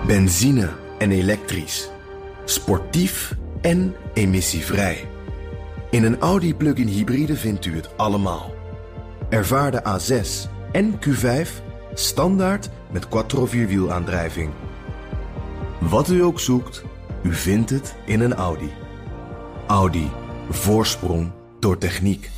Benzine en elektrisch. Sportief en emissievrij. In een Audi plug-in hybride vindt u het allemaal. Ervaar de A6 en Q5 standaard met quattro vierwielaandrijving. Wat u ook zoekt, u vindt het in een Audi. Audi. Voorsprong door techniek.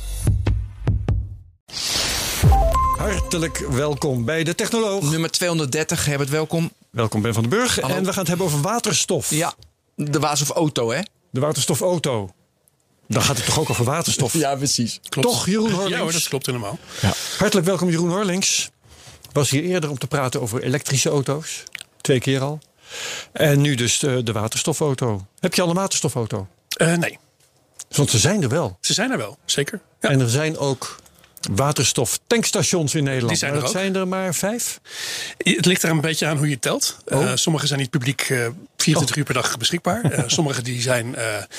Hartelijk welkom bij De Technoloog. Nummer 230, Herbert, welkom. Welkom Ben van den Burg. Hallo. En we gaan het hebben over waterstof. Ja, de waterstofauto, hè? De waterstofauto. Dan gaat het toch ook over waterstof? Ja, precies. Klopt. Toch, Jeroen Horlings? Ja hoor, dat klopt helemaal. Ja. Hartelijk welkom, Jeroen Horlings. Was hier eerder om te praten over elektrische auto's. 2 keer al. En nu dus de waterstofauto. Heb je al een waterstofauto? Nee, Want ze zijn er wel. ze zijn er wel, zeker. Ja. En er zijn ook waterstoftankstations in Nederland. Die zijn maar er dat ook. zijn er maar 5. Het ligt er een beetje aan hoe je telt. Sommige zijn niet publiek 24 uur per dag beschikbaar. Sommige die zijn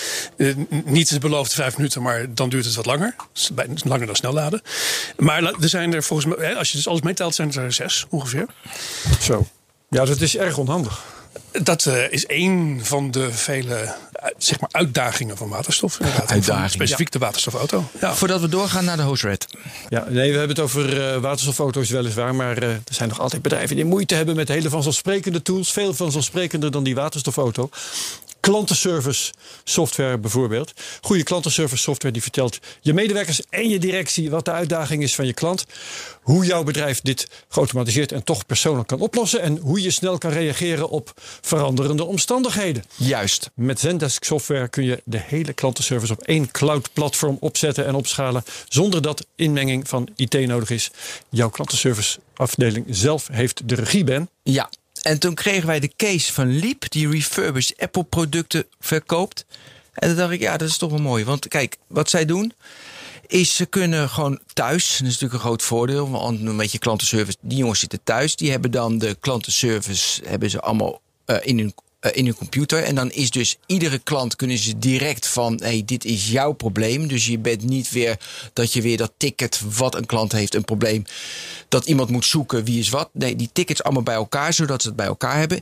niet de beloofde 5 minuten, maar dan duurt het wat langer. Langer dan snel laden. Maar er zijn er volgens mij, als je dus alles meetelt, zijn er 6 ongeveer. Zo. Ja, dat is erg onhandig. Dat is één van de vele zeg maar uitdagingen van waterstof. Inderdaad. Uitdagingen, Specifiek de waterstofauto. Ja. Voordat we doorgaan naar de host red. Ja, nee, we hebben het over waterstofauto's weliswaar. Maar er zijn nog altijd bedrijven die moeite hebben met hele vanzelfsprekende tools. Veel vanzelfsprekender dan die waterstofauto. Klantenservice software bijvoorbeeld. Goede klantenservice software die vertelt je medewerkers en je directie wat de uitdaging is van je klant. Hoe jouw bedrijf dit geautomatiseerd en toch persoonlijk kan oplossen. En hoe je snel kan reageren op veranderende omstandigheden. Juist. Met Zendesk software kun je de hele klantenservice op 1 cloud-platform opzetten en opschalen. Zonder dat inmenging van IT nodig is. Jouw klantenservice afdeling zelf heeft de regie, Ben. Ja. En toen kregen wij de case van Leap, die refurbished Apple producten verkoopt. En toen dacht ik, ja, dat is toch wel mooi. Want kijk, wat zij doen is ze kunnen gewoon thuis. Dat is natuurlijk een groot voordeel. Want met je klantenservice, die jongens zitten thuis. Die hebben dan de klantenservice hebben ze allemaal in hun computer. En dan is dus iedere klant kunnen ze direct van, hey, dit is jouw probleem. Dus je bent niet weer dat je weer dat ticket wat een klant heeft, een probleem, dat iemand moet zoeken wie is wat. Nee, die tickets allemaal bij elkaar, zodat ze het bij elkaar hebben.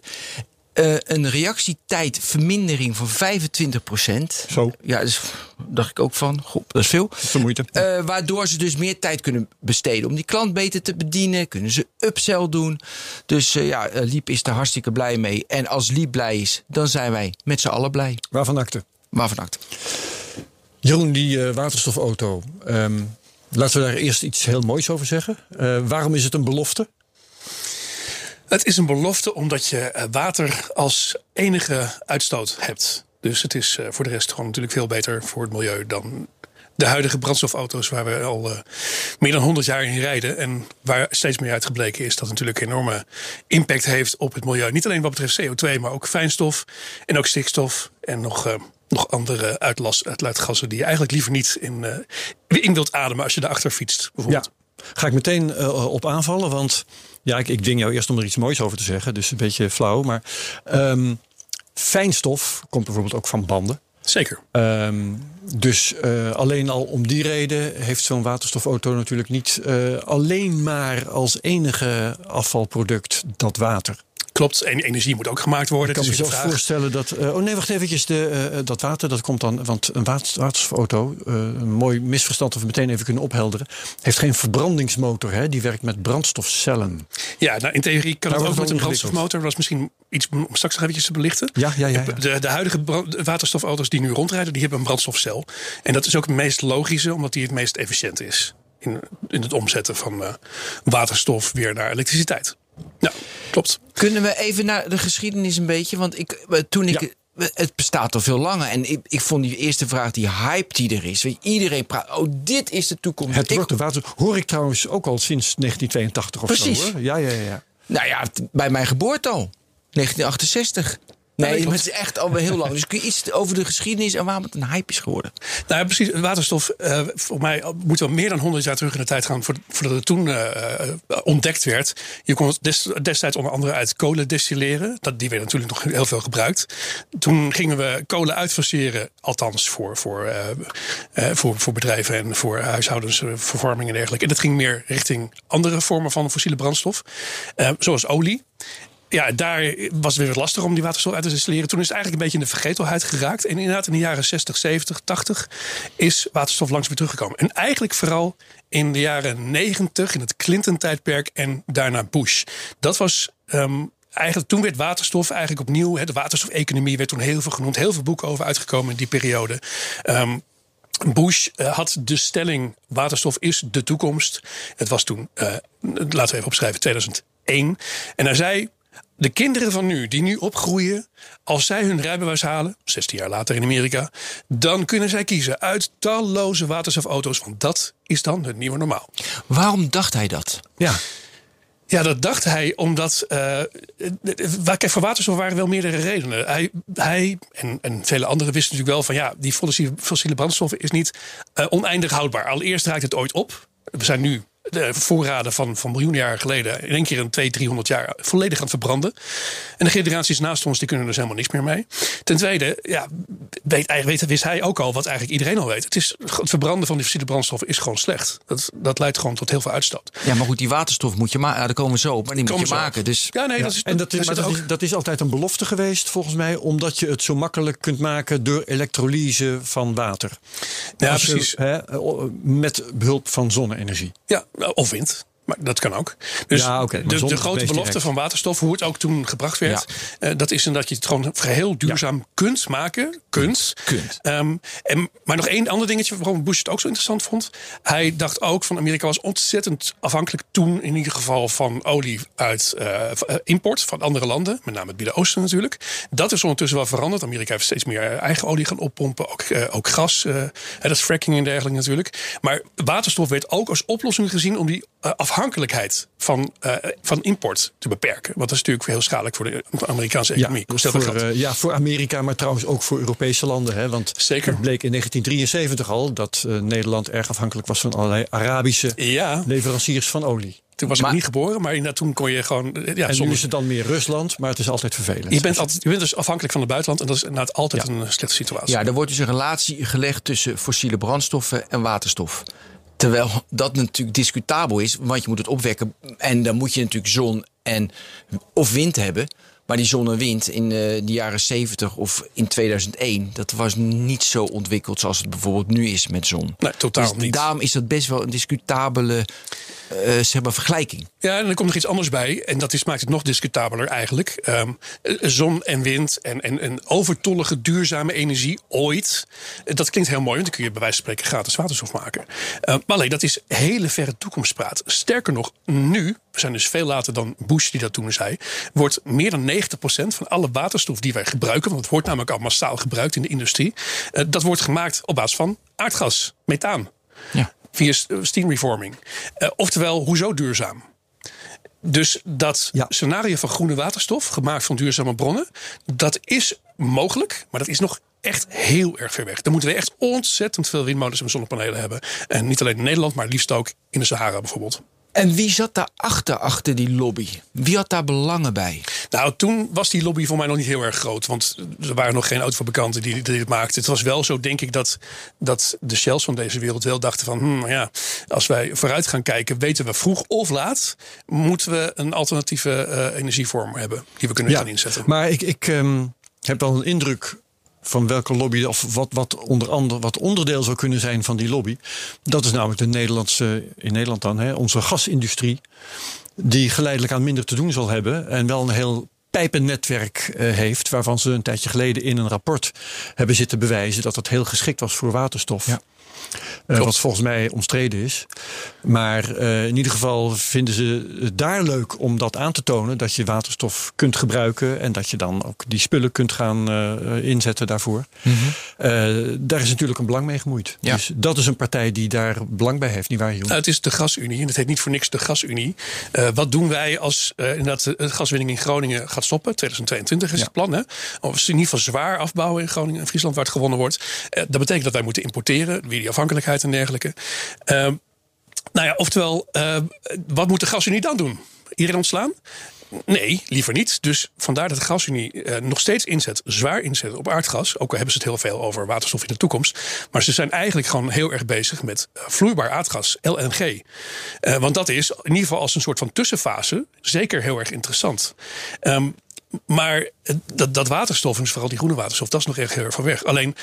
Een reactietijdvermindering van 25%. Zo. Ja, dus dacht ik ook van, goh, dat is veel. Dat is de moeite. Waardoor ze dus meer tijd kunnen besteden om die klant beter te bedienen. Kunnen ze upsell doen. Dus Leap is er hartstikke blij mee. En als Leap blij is, dan zijn wij met z'n allen blij. Waarvan akte? Waarvan acte? Jeroen, die waterstofauto. Laten we daar eerst iets heel moois over zeggen. Waarom is het een belofte? Het is een belofte omdat je water als enige uitstoot hebt. Dus het is voor de rest gewoon natuurlijk veel beter voor het milieu dan de huidige brandstofauto's waar we al meer dan 100 jaar in rijden. En waar steeds meer uitgebleken is dat het natuurlijk een enorme impact heeft op het milieu. Niet alleen wat betreft CO2, maar ook fijnstof en ook stikstof en nog andere uitlaatgassen die je eigenlijk liever niet in wilt ademen als je daarachter fietst bijvoorbeeld. Ja. Ga ik meteen op aanvallen, want ja, ik dwing jou eerst om er iets moois over te zeggen. Dus een beetje flauw, maar fijnstof komt bijvoorbeeld ook van banden. Zeker. Dus alleen al om die reden heeft zo'n waterstofauto natuurlijk niet alleen maar als enige afvalproduct dat water. Klopt, en energie moet ook gemaakt worden. Ik kan me zelfs voorstellen dat... wacht eventjes. Dat water, dat komt dan... Want een waterstofauto, een mooi misverstand dat we meteen even kunnen ophelderen, heeft geen verbrandingsmotor. Hè? Die werkt met brandstofcellen. Ja, nou in theorie kan het wordt ook met het een brandstofmotor. Dat was misschien iets om straks nog eventjes te belichten. Ja. De huidige waterstofauto's die nu rondrijden, die hebben een brandstofcel. En dat is ook het meest logische, omdat die het meest efficiënt is in het omzetten van waterstof weer naar elektriciteit. Nou, klopt. Kunnen we even naar de geschiedenis een beetje? Want het bestaat al veel langer. En ik vond die eerste vraag, die hype die er is. Iedereen praat, dit is de toekomst. Het wordt de water. Hoor ik trouwens ook al sinds 1982 of Precies. zo. Hoor. Ja. Nou ja, bij mijn geboorte al. 1968. Nee, maar het is echt al heel lang. Dus kun je iets over de geschiedenis en waarom het een hype is geworden? Nou ja, precies. Waterstof, voor mij moeten we meer dan 100 jaar terug in de tijd gaan voordat het toen ontdekt werd. Je kon het destijds onder andere uit kolen destilleren. Die werd natuurlijk nog heel veel gebruikt. Toen gingen we kolen uitfaseren, althans voor bedrijven en voor huishoudens, verwarming en dergelijke. En dat ging meer richting andere vormen van fossiele brandstof, zoals olie. daar was het weer wat lastig om die waterstof uit te destilleren. Toen is het eigenlijk een beetje in de vergetelheid geraakt. En inderdaad in de jaren 60, 70, 80 is waterstof langs weer teruggekomen. En eigenlijk vooral in de jaren 90, in het Clinton-tijdperk en daarna Bush. Dat was eigenlijk, toen werd waterstof eigenlijk opnieuw, de waterstofeconomie werd toen heel veel genoemd. Heel veel boeken over uitgekomen in die periode. Bush had de stelling: waterstof is de toekomst. Het was toen, laten we even opschrijven, 2001. En hij zei: de kinderen van nu, die nu opgroeien, als zij hun rijbewijs halen, 16 jaar later in Amerika, dan kunnen zij kiezen uit talloze waterstofauto's. Want dat is dan het nieuwe normaal. Waarom dacht hij dat? Ja, dat dacht hij omdat kijk, voor waterstof waren wel meerdere redenen. Hij en vele anderen wisten natuurlijk wel van die fossiele brandstoffen is niet oneindig houdbaar. Allereerst raakt het ooit op. We zijn nu de voorraden van miljoenen jaren geleden in één keer in 200-300 jaar volledig aan het verbranden. En de generaties naast ons die kunnen er dus helemaal niks meer mee. Ten tweede, wist hij ook al wat eigenlijk iedereen al weet. Het verbranden van die fossiele brandstoffen is gewoon slecht. Dat leidt gewoon tot heel veel uitstoot. Ja, maar goed, die waterstof moet je maken. Daar komen we zo op, maar die moet je maken. Dus Dat is altijd een belofte geweest, volgens mij, omdat je het zo makkelijk kunt maken door elektrolyse van water. Ja, precies. Met behulp van zonne-energie. Ja, of wind. Maar dat kan ook. Dus de grote belofte van waterstof, hoe het ook toen gebracht werd, dat is dat je het gewoon geheel duurzaam kunt maken. Maar nog één ander dingetje waarom Bush het ook zo interessant vond. Hij dacht ook van Amerika was ontzettend afhankelijk toen in ieder geval van olie uit import van andere landen. Met name het Midden-Oosten natuurlijk. Dat is ondertussen wel veranderd. Amerika heeft steeds meer eigen olie gaan oppompen. Ook gas. Dat is fracking en dergelijke natuurlijk. Maar waterstof werd ook als oplossing gezien om die afhankelijkheid van import te beperken. Want dat is natuurlijk heel schadelijk voor de Amerikaanse economie. Voor Amerika, maar trouwens ook voor Europese landen. Hè? Want zeker. Het bleek in 1973 al dat Nederland erg afhankelijk was van allerlei Arabische leveranciers van olie. Toen was ik niet geboren, maar toen kon je gewoon... nu is het dan meer Rusland, maar het is altijd vervelend. Je bent dus afhankelijk van het buitenland en dat is inderdaad altijd een slechte situatie. Ja, er wordt dus een relatie gelegd tussen fossiele brandstoffen en waterstof. Terwijl dat natuurlijk discutabel is, want je moet het opwekken. En dan moet je natuurlijk zon of wind hebben. Maar die zon en wind in de jaren 70 of in 2001... dat was niet zo ontwikkeld zoals het bijvoorbeeld nu is met zon. Nee, totaal niet. Daarom is dat best wel een discutabele vergelijking. Ja, en er komt nog iets anders bij. En dat maakt het nog discutabeler eigenlijk. Zon en wind en overtollige duurzame energie ooit. Dat klinkt heel mooi, want dan kun je bij wijze van spreken gratis waterstof maken. Maar alleen, dat is hele verre toekomstpraat. Sterker nog, nu, we zijn dus veel later dan Bush die dat toen zei, wordt meer dan 90% van alle waterstof die wij gebruiken, want het wordt namelijk al massaal gebruikt in de industrie, dat wordt gemaakt op basis van aardgas, methaan. Ja. Via steam reforming. Oftewel, hoezo duurzaam? Dus dat scenario van groene waterstof, gemaakt van duurzame bronnen, dat is mogelijk, maar dat is nog echt heel erg ver weg. Dan moeten we echt ontzettend veel windmolens en zonnepanelen hebben. En niet alleen in Nederland, maar liefst ook in de Sahara bijvoorbeeld. En wie zat daarachter, achter die lobby? Wie had daar belangen bij? Nou, toen was die lobby voor mij nog niet heel erg groot. Want er waren nog geen autofabrikanten die dit maakten. Het was wel zo, denk ik, dat de Shells van deze wereld wel dachten van... als wij vooruit gaan kijken, weten we vroeg of laat... moeten we een alternatieve energievorm hebben die we kunnen gaan inzetten. Maar ik heb wel een indruk van welke lobby, of wat onderdeel zou kunnen zijn van die lobby. Dat is namelijk in Nederland dan, onze gasindustrie, die geleidelijk aan minder te doen zal hebben en wel een heel pijpennetwerk heeft, waarvan ze een tijdje geleden in een rapport hebben zitten bewijzen dat het heel geschikt was voor waterstof. Ja. Wat volgens mij omstreden is. Maar in ieder geval vinden ze het daar leuk om dat aan te tonen. Dat je waterstof kunt gebruiken. En dat je dan ook die spullen kunt gaan inzetten daarvoor. Mm-hmm. Daar is natuurlijk een belang mee gemoeid. Ja. Dus dat is een partij die daar belang bij heeft. Niet waar, Jeroen? Het is de Gasunie. En het heet niet voor niks de Gasunie. Wat doen wij als inderdaad de gaswinning in Groningen gaat stoppen? 2022 is het plan. Hè? Of in ieder geval zwaar afbouwen in Groningen en Friesland waar het gewonnen wordt. Dat betekent dat wij moeten importeren. Weer die afhankelijkheid en dergelijke. Oftewel, wat moet de Gasunie dan doen? Iedereen ontslaan? Nee, liever niet. Dus vandaar dat de gasunie nog steeds zwaar inzet op aardgas. Ook al hebben ze het heel veel over waterstof in de toekomst. Maar ze zijn eigenlijk gewoon heel erg bezig met vloeibaar aardgas, LNG. Want dat is in ieder geval als een soort van tussenfase zeker heel erg interessant. Maar dat waterstof, en vooral die groene waterstof, dat is nog echt heel erg van weg. Alleen,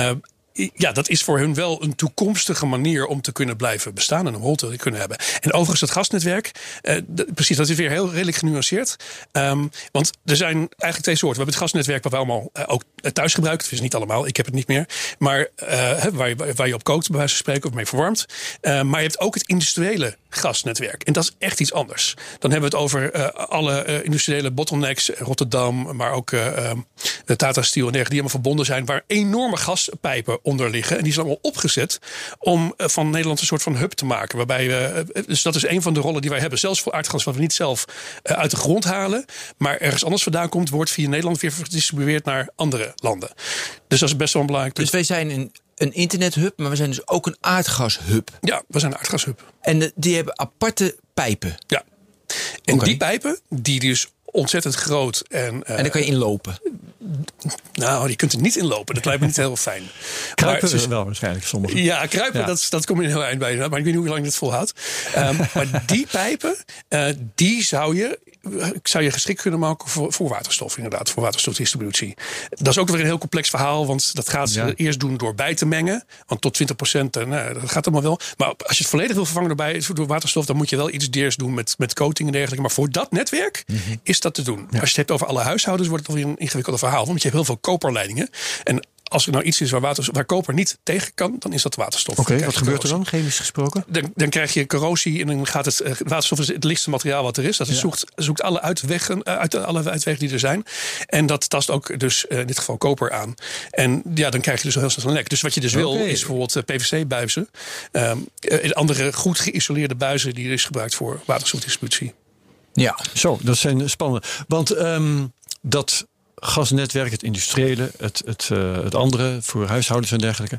dat is voor hun wel een toekomstige manier om te kunnen blijven bestaan en een rol te kunnen hebben. En overigens het gasnetwerk, precies, dat is weer heel redelijk genuanceerd. Want er zijn eigenlijk twee soorten. We hebben het gasnetwerk wat we allemaal ook thuis gebruiken. Het is niet allemaal, ik heb het niet meer. Maar waar je op kookt, bij wijze van spreken, of mee verwarmt. Maar je hebt ook het industriële gasnetwerk. En dat is echt iets anders. Dan hebben we het over alle industriële bottlenecks, Rotterdam, maar ook de Tata Steel en dergelijke, die allemaal verbonden zijn, waar enorme gaspijpen onder liggen. En die zijn allemaal opgezet om van Nederland een soort van hub te maken. Waarbij dus dat is een van de rollen die wij hebben. Zelfs voor aardgas wat we niet zelf uit de grond halen, maar ergens anders vandaan komt, wordt via Nederland weer gedistribueerd naar andere landen. Dus dat is best wel een belangrijk punt. Dus wij zijn een internethub, maar we zijn dus ook een aardgashub. Ja, we zijn een aardgashub. En die hebben aparte pijpen. Ja. En die pijpen, die dus ontzettend groot en daar kan je inlopen. Nou, je kunt er niet in lopen. Dat lijkt me niet heel fijn. Kruipen is wel waarschijnlijk sommigen. Ja, kruipen, dat komt er een heel eind bij. Maar ik weet niet hoe lang het volhoudt. Maar die pijpen, die zou je geschikt kunnen maken voor waterstof, inderdaad. Voor waterstofdistributie. Dat is ook weer een heel complex verhaal. Want dat gaat ze eerst doen door bij te mengen. Want tot 20%, dat gaat allemaal wel. Maar als je het volledig wil vervangen door waterstof, dan moet je wel iets deers doen met coating en dergelijke. Maar voor dat netwerk is dat te doen. Ja. Als je het hebt over alle huishoudens, wordt het alweer een ingewikkelde verhaal. Want je hebt heel veel koperleidingen. En als er nou iets is waar koper niet tegen kan, dan is dat waterstof. Oké, wat gebeurt er dan, chemisch gesproken? Dan krijg je corrosie en dan gaat het waterstof is het lichtste materiaal wat er is. Dat zoekt alle uitwegen, alle uitwegen die er zijn. En dat tast ook dus in dit geval koper aan. En dan krijg je dus heel snel een lek. Dus wat je dus wil is bijvoorbeeld PVC-buizen. Andere goed geïsoleerde buizen die er is gebruikt voor waterstofdistributie. Ja, zo, dat zijn spannende. Want dat gasnetwerk, het industriële, het andere voor huishoudens en dergelijke,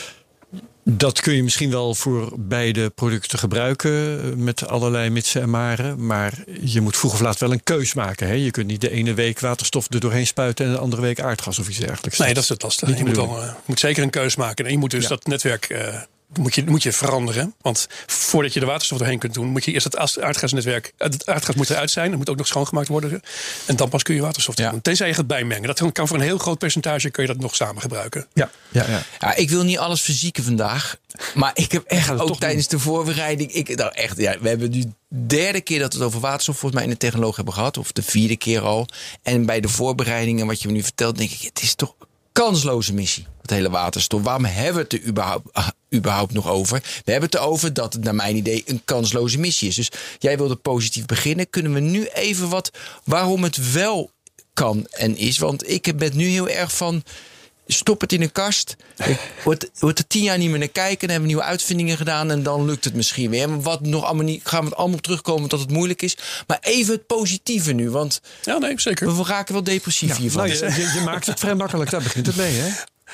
dat kun je misschien wel voor beide producten gebruiken met allerlei mitsen en maren. Maar je moet vroeg of laat wel een keus maken. Hè? Je kunt niet de ene week waterstof er doorheen spuiten en de andere week aardgas of iets dergelijks. Nee, dat is het lastige. Je moet zeker een keus maken. En je moet dus dat netwerk moet je veranderen. Want voordat je de waterstof doorheen kunt doen, moet je eerst het aardgasnetwerk. Het aardgas moet eruit zijn. Dat moet ook nog schoongemaakt worden. En dan pas kun je waterstof doen. Tenzij je gaat bijmengen. Dat kan voor een heel groot percentage kun je dat nog samen gebruiken. Ja, ik wil niet alles verzieken vandaag. Maar ik heb echt ook tijdens de voorbereiding. We hebben nu de 3e keer dat we het over waterstof volgens mij in de technologie hebben gehad. Of de 4e keer al. En bij de voorbereidingen wat je me nu vertelt, denk ik, het is toch kansloze missie. Het hele waterstof. Waarom hebben we het er überhaupt nog over? We hebben het erover dat het naar mijn idee een kansloze missie is. Dus jij wilde positief beginnen. Kunnen we nu even waarom het wel kan en is? Want ik ben nu heel erg van, stop het in een kast. Wordt er 10 jaar niet meer naar kijken. Dan hebben we nieuwe uitvindingen gedaan. En dan lukt het misschien weer. Maar wat nog allemaal niet, gaan we het allemaal op terugkomen dat het moeilijk is. Maar even het positieve nu. Want zeker. We raken wel depressief hiervan. Je maakt het vrij makkelijk. Daar begint het mee, hè?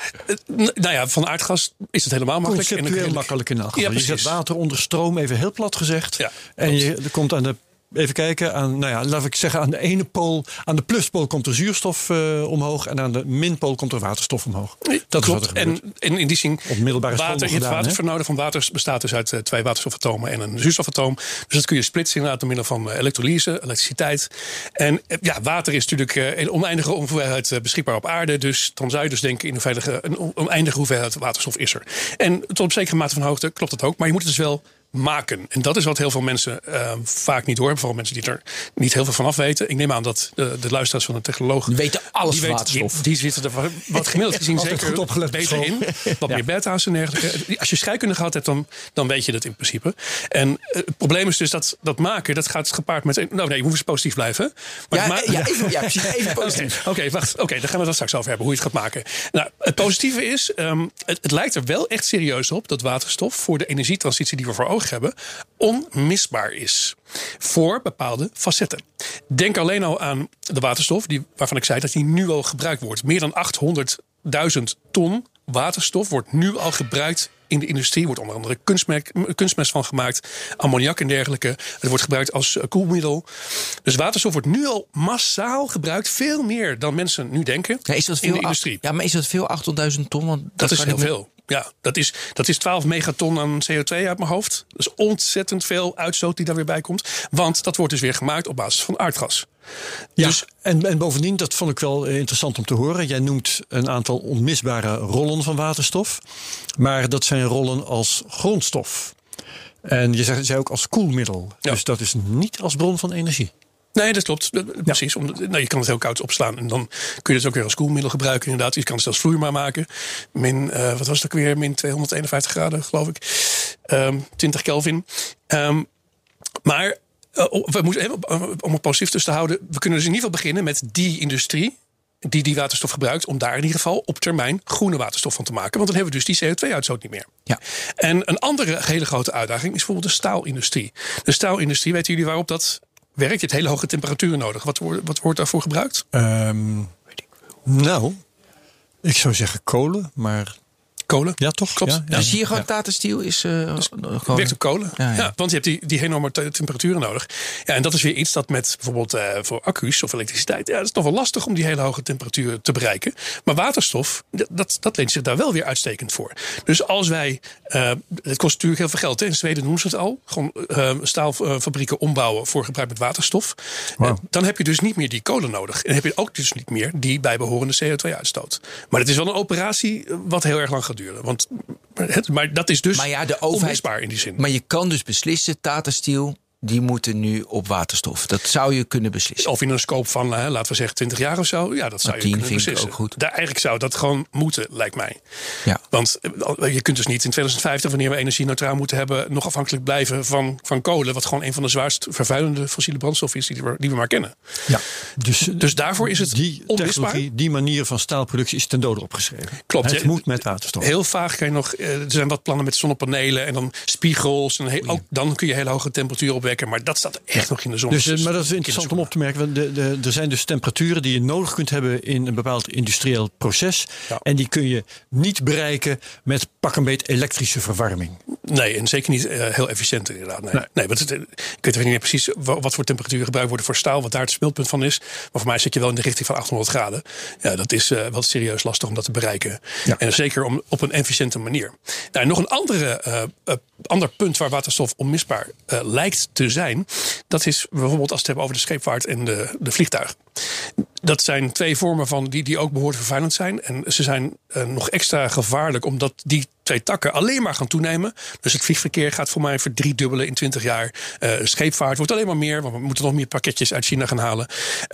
Van aardgas is het helemaal makkelijk. Conceptueel makkelijk in elk geval. Ja, je zet water onder stroom, even heel plat gezegd. Ja, en er komt aan de even kijken, laat ik zeggen, aan de ene pool, aan de pluspool komt er zuurstof omhoog en aan de minpool komt er waterstof omhoog. Dat klopt. En in die zin, het watervernoden van water bestaat dus uit 2 waterstofatomen en een zuurstofatoom. Dus dat kun je splitsen inderdaad door middel van elektrolyse, elektriciteit. En water is natuurlijk een oneindige hoeveelheid beschikbaar op aarde. Dus dan zou je dus denken in een oneindige hoeveelheid waterstof is er. En tot op zekere mate van hoogte klopt dat ook. Maar je moet het dus wel maken. En dat is wat heel veel mensen vaak niet horen. Vooral mensen die er niet heel veel van af weten. Ik neem aan dat de luisteraars van de technoloog die weten alles van waterstof. Die zitten er wat gemiddeld gezien zeker goed opgelet beter in. Wat meer beta's en dergelijke. Als je scheikunde gehad hebt, dan weet je dat in principe. En het probleem is dus dat maken, dat gaat gepaard met je moet eens positief blijven. Maar even positief. Oké, wacht. Oké, dan gaan we dat straks over hebben, hoe je het gaat maken. Nou, het positieve is, het lijkt er wel echt serieus op dat waterstof voor de energietransitie die we voor ogen hebben, onmisbaar is voor bepaalde facetten. Denk alleen al aan de waterstof, waarvan ik zei dat die nu al gebruikt wordt. Meer dan 800.000 ton waterstof wordt nu al gebruikt in de industrie. Wordt onder andere kunstmest van gemaakt. Ammoniak en dergelijke. Het wordt gebruikt als koelmiddel. Dus waterstof wordt nu al massaal gebruikt. Veel meer dan mensen nu denken in de industrie. Ja, maar is dat veel? 800.000 ton? Want dat is heel veel. Ja, dat is 12 megaton aan CO2 uit mijn hoofd. Dat is ontzettend veel uitstoot die daar weer bij komt. Want dat wordt dus weer gemaakt op basis van aardgas. Ja, dus, en bovendien, dat vond ik wel interessant om te horen. Jij noemt een aantal onmisbare rollen van waterstof. Maar dat zijn rollen als grondstof. En je zei ook als koelmiddel. Ja. Dus dat is niet als bron van energie. Nee, dat klopt. Precies. Ja. Je kan het heel koud opslaan. En dan kun je het ook weer als koelmiddel gebruiken. Inderdaad. Je kan het zelfs vloeibaar maken. Wat was het ook weer? Min 251 graden, geloof ik. 20 Kelvin. Maar we moeten, om het positief tussen te houden. We kunnen dus in ieder geval beginnen met die industrie die waterstof gebruikt, om daar in ieder geval op termijn groene waterstof van te maken. Want dan hebben we dus die CO2-uitstoot niet meer. Ja. En een andere hele grote uitdaging is bijvoorbeeld de staalindustrie. De staalindustrie, weten jullie waarop dat werkt? Je hebt hele hoge temperaturen nodig. Wat wordt daarvoor gebruikt? Nou, ik zou zeggen kolen, maar kolen? Ja, toch? Klopt. Ja. Dus zie je gewoon Tata Steel is dus gewoon... werkt op kolen. Ja, want je hebt die enorme temperaturen nodig. Ja, en dat is weer iets dat met bijvoorbeeld voor accu's of elektriciteit, dat is toch wel lastig om die hele hoge temperaturen te bereiken. Maar waterstof, dat leent zich daar wel weer uitstekend voor. Dus als wij, het kost natuurlijk heel veel geld. Hè? In Zweden noemen ze het al. Gewoon staalfabrieken ombouwen voor gebruik met waterstof. Wow. Dan heb je dus niet meer die kolen nodig. En heb je ook dus niet meer die bijbehorende CO2-uitstoot. Maar het is wel een operatie wat heel erg lang gaat duren. Maar dat is dus onmisbaar in die zin. Maar je kan dus beslissen, Tata Steel, die moeten nu op waterstof. Dat zou je kunnen beslissen. Of in een scope van, laten we zeggen, 20 jaar of zo. Ja, dat zou je kunnen beslissen. Ook goed. Eigenlijk zou dat gewoon moeten, lijkt mij. Ja. Want je kunt dus niet in 2050, wanneer we energie neutraal moeten hebben, nog afhankelijk blijven van kolen. Wat gewoon een van de zwaarst vervuilende fossiele brandstoffen is die we maar kennen. Ja. Dus daarvoor is het die technologie, die manier van staalproductie is ten dode opgeschreven. Klopt. Het moet met waterstof. Heel vaag kan je nog. Er zijn wat plannen met zonnepanelen en dan spiegels. En ook dan kun je hele hoge temperaturen opwekken. Maar dat staat echt nog in de zon. Maar dat is interessant om op te merken. Want er zijn dus temperaturen die je nodig kunt hebben in een bepaald industrieel proces. Ja. En die kun je niet bereiken met pak een beet elektrische verwarming. Nee, en zeker niet heel efficiënt inderdaad. Nee, want ik weet niet precies wat voor temperaturen gebruikt worden voor staal. Wat daar het smeltpunt van is. Maar voor mij zit je wel in de richting van 800 graden. Ja, dat is wel serieus lastig om dat te bereiken. Ja. En zeker op een efficiënte manier. Nou, nog een ander punt waar waterstof onmisbaar lijkt te zijn. Dat is bijvoorbeeld als we het hebben over de scheepvaart en de vliegtuig. Dat zijn twee vormen van die ook behoorlijk vervuilend zijn. En ze zijn nog extra gevaarlijk omdat die twee takken alleen maar gaan toenemen. Dus het vliegverkeer gaat voor mij verdriedubbelen in 20 jaar. Scheepvaart wordt alleen maar meer, want we moeten nog meer pakketjes uit China gaan halen.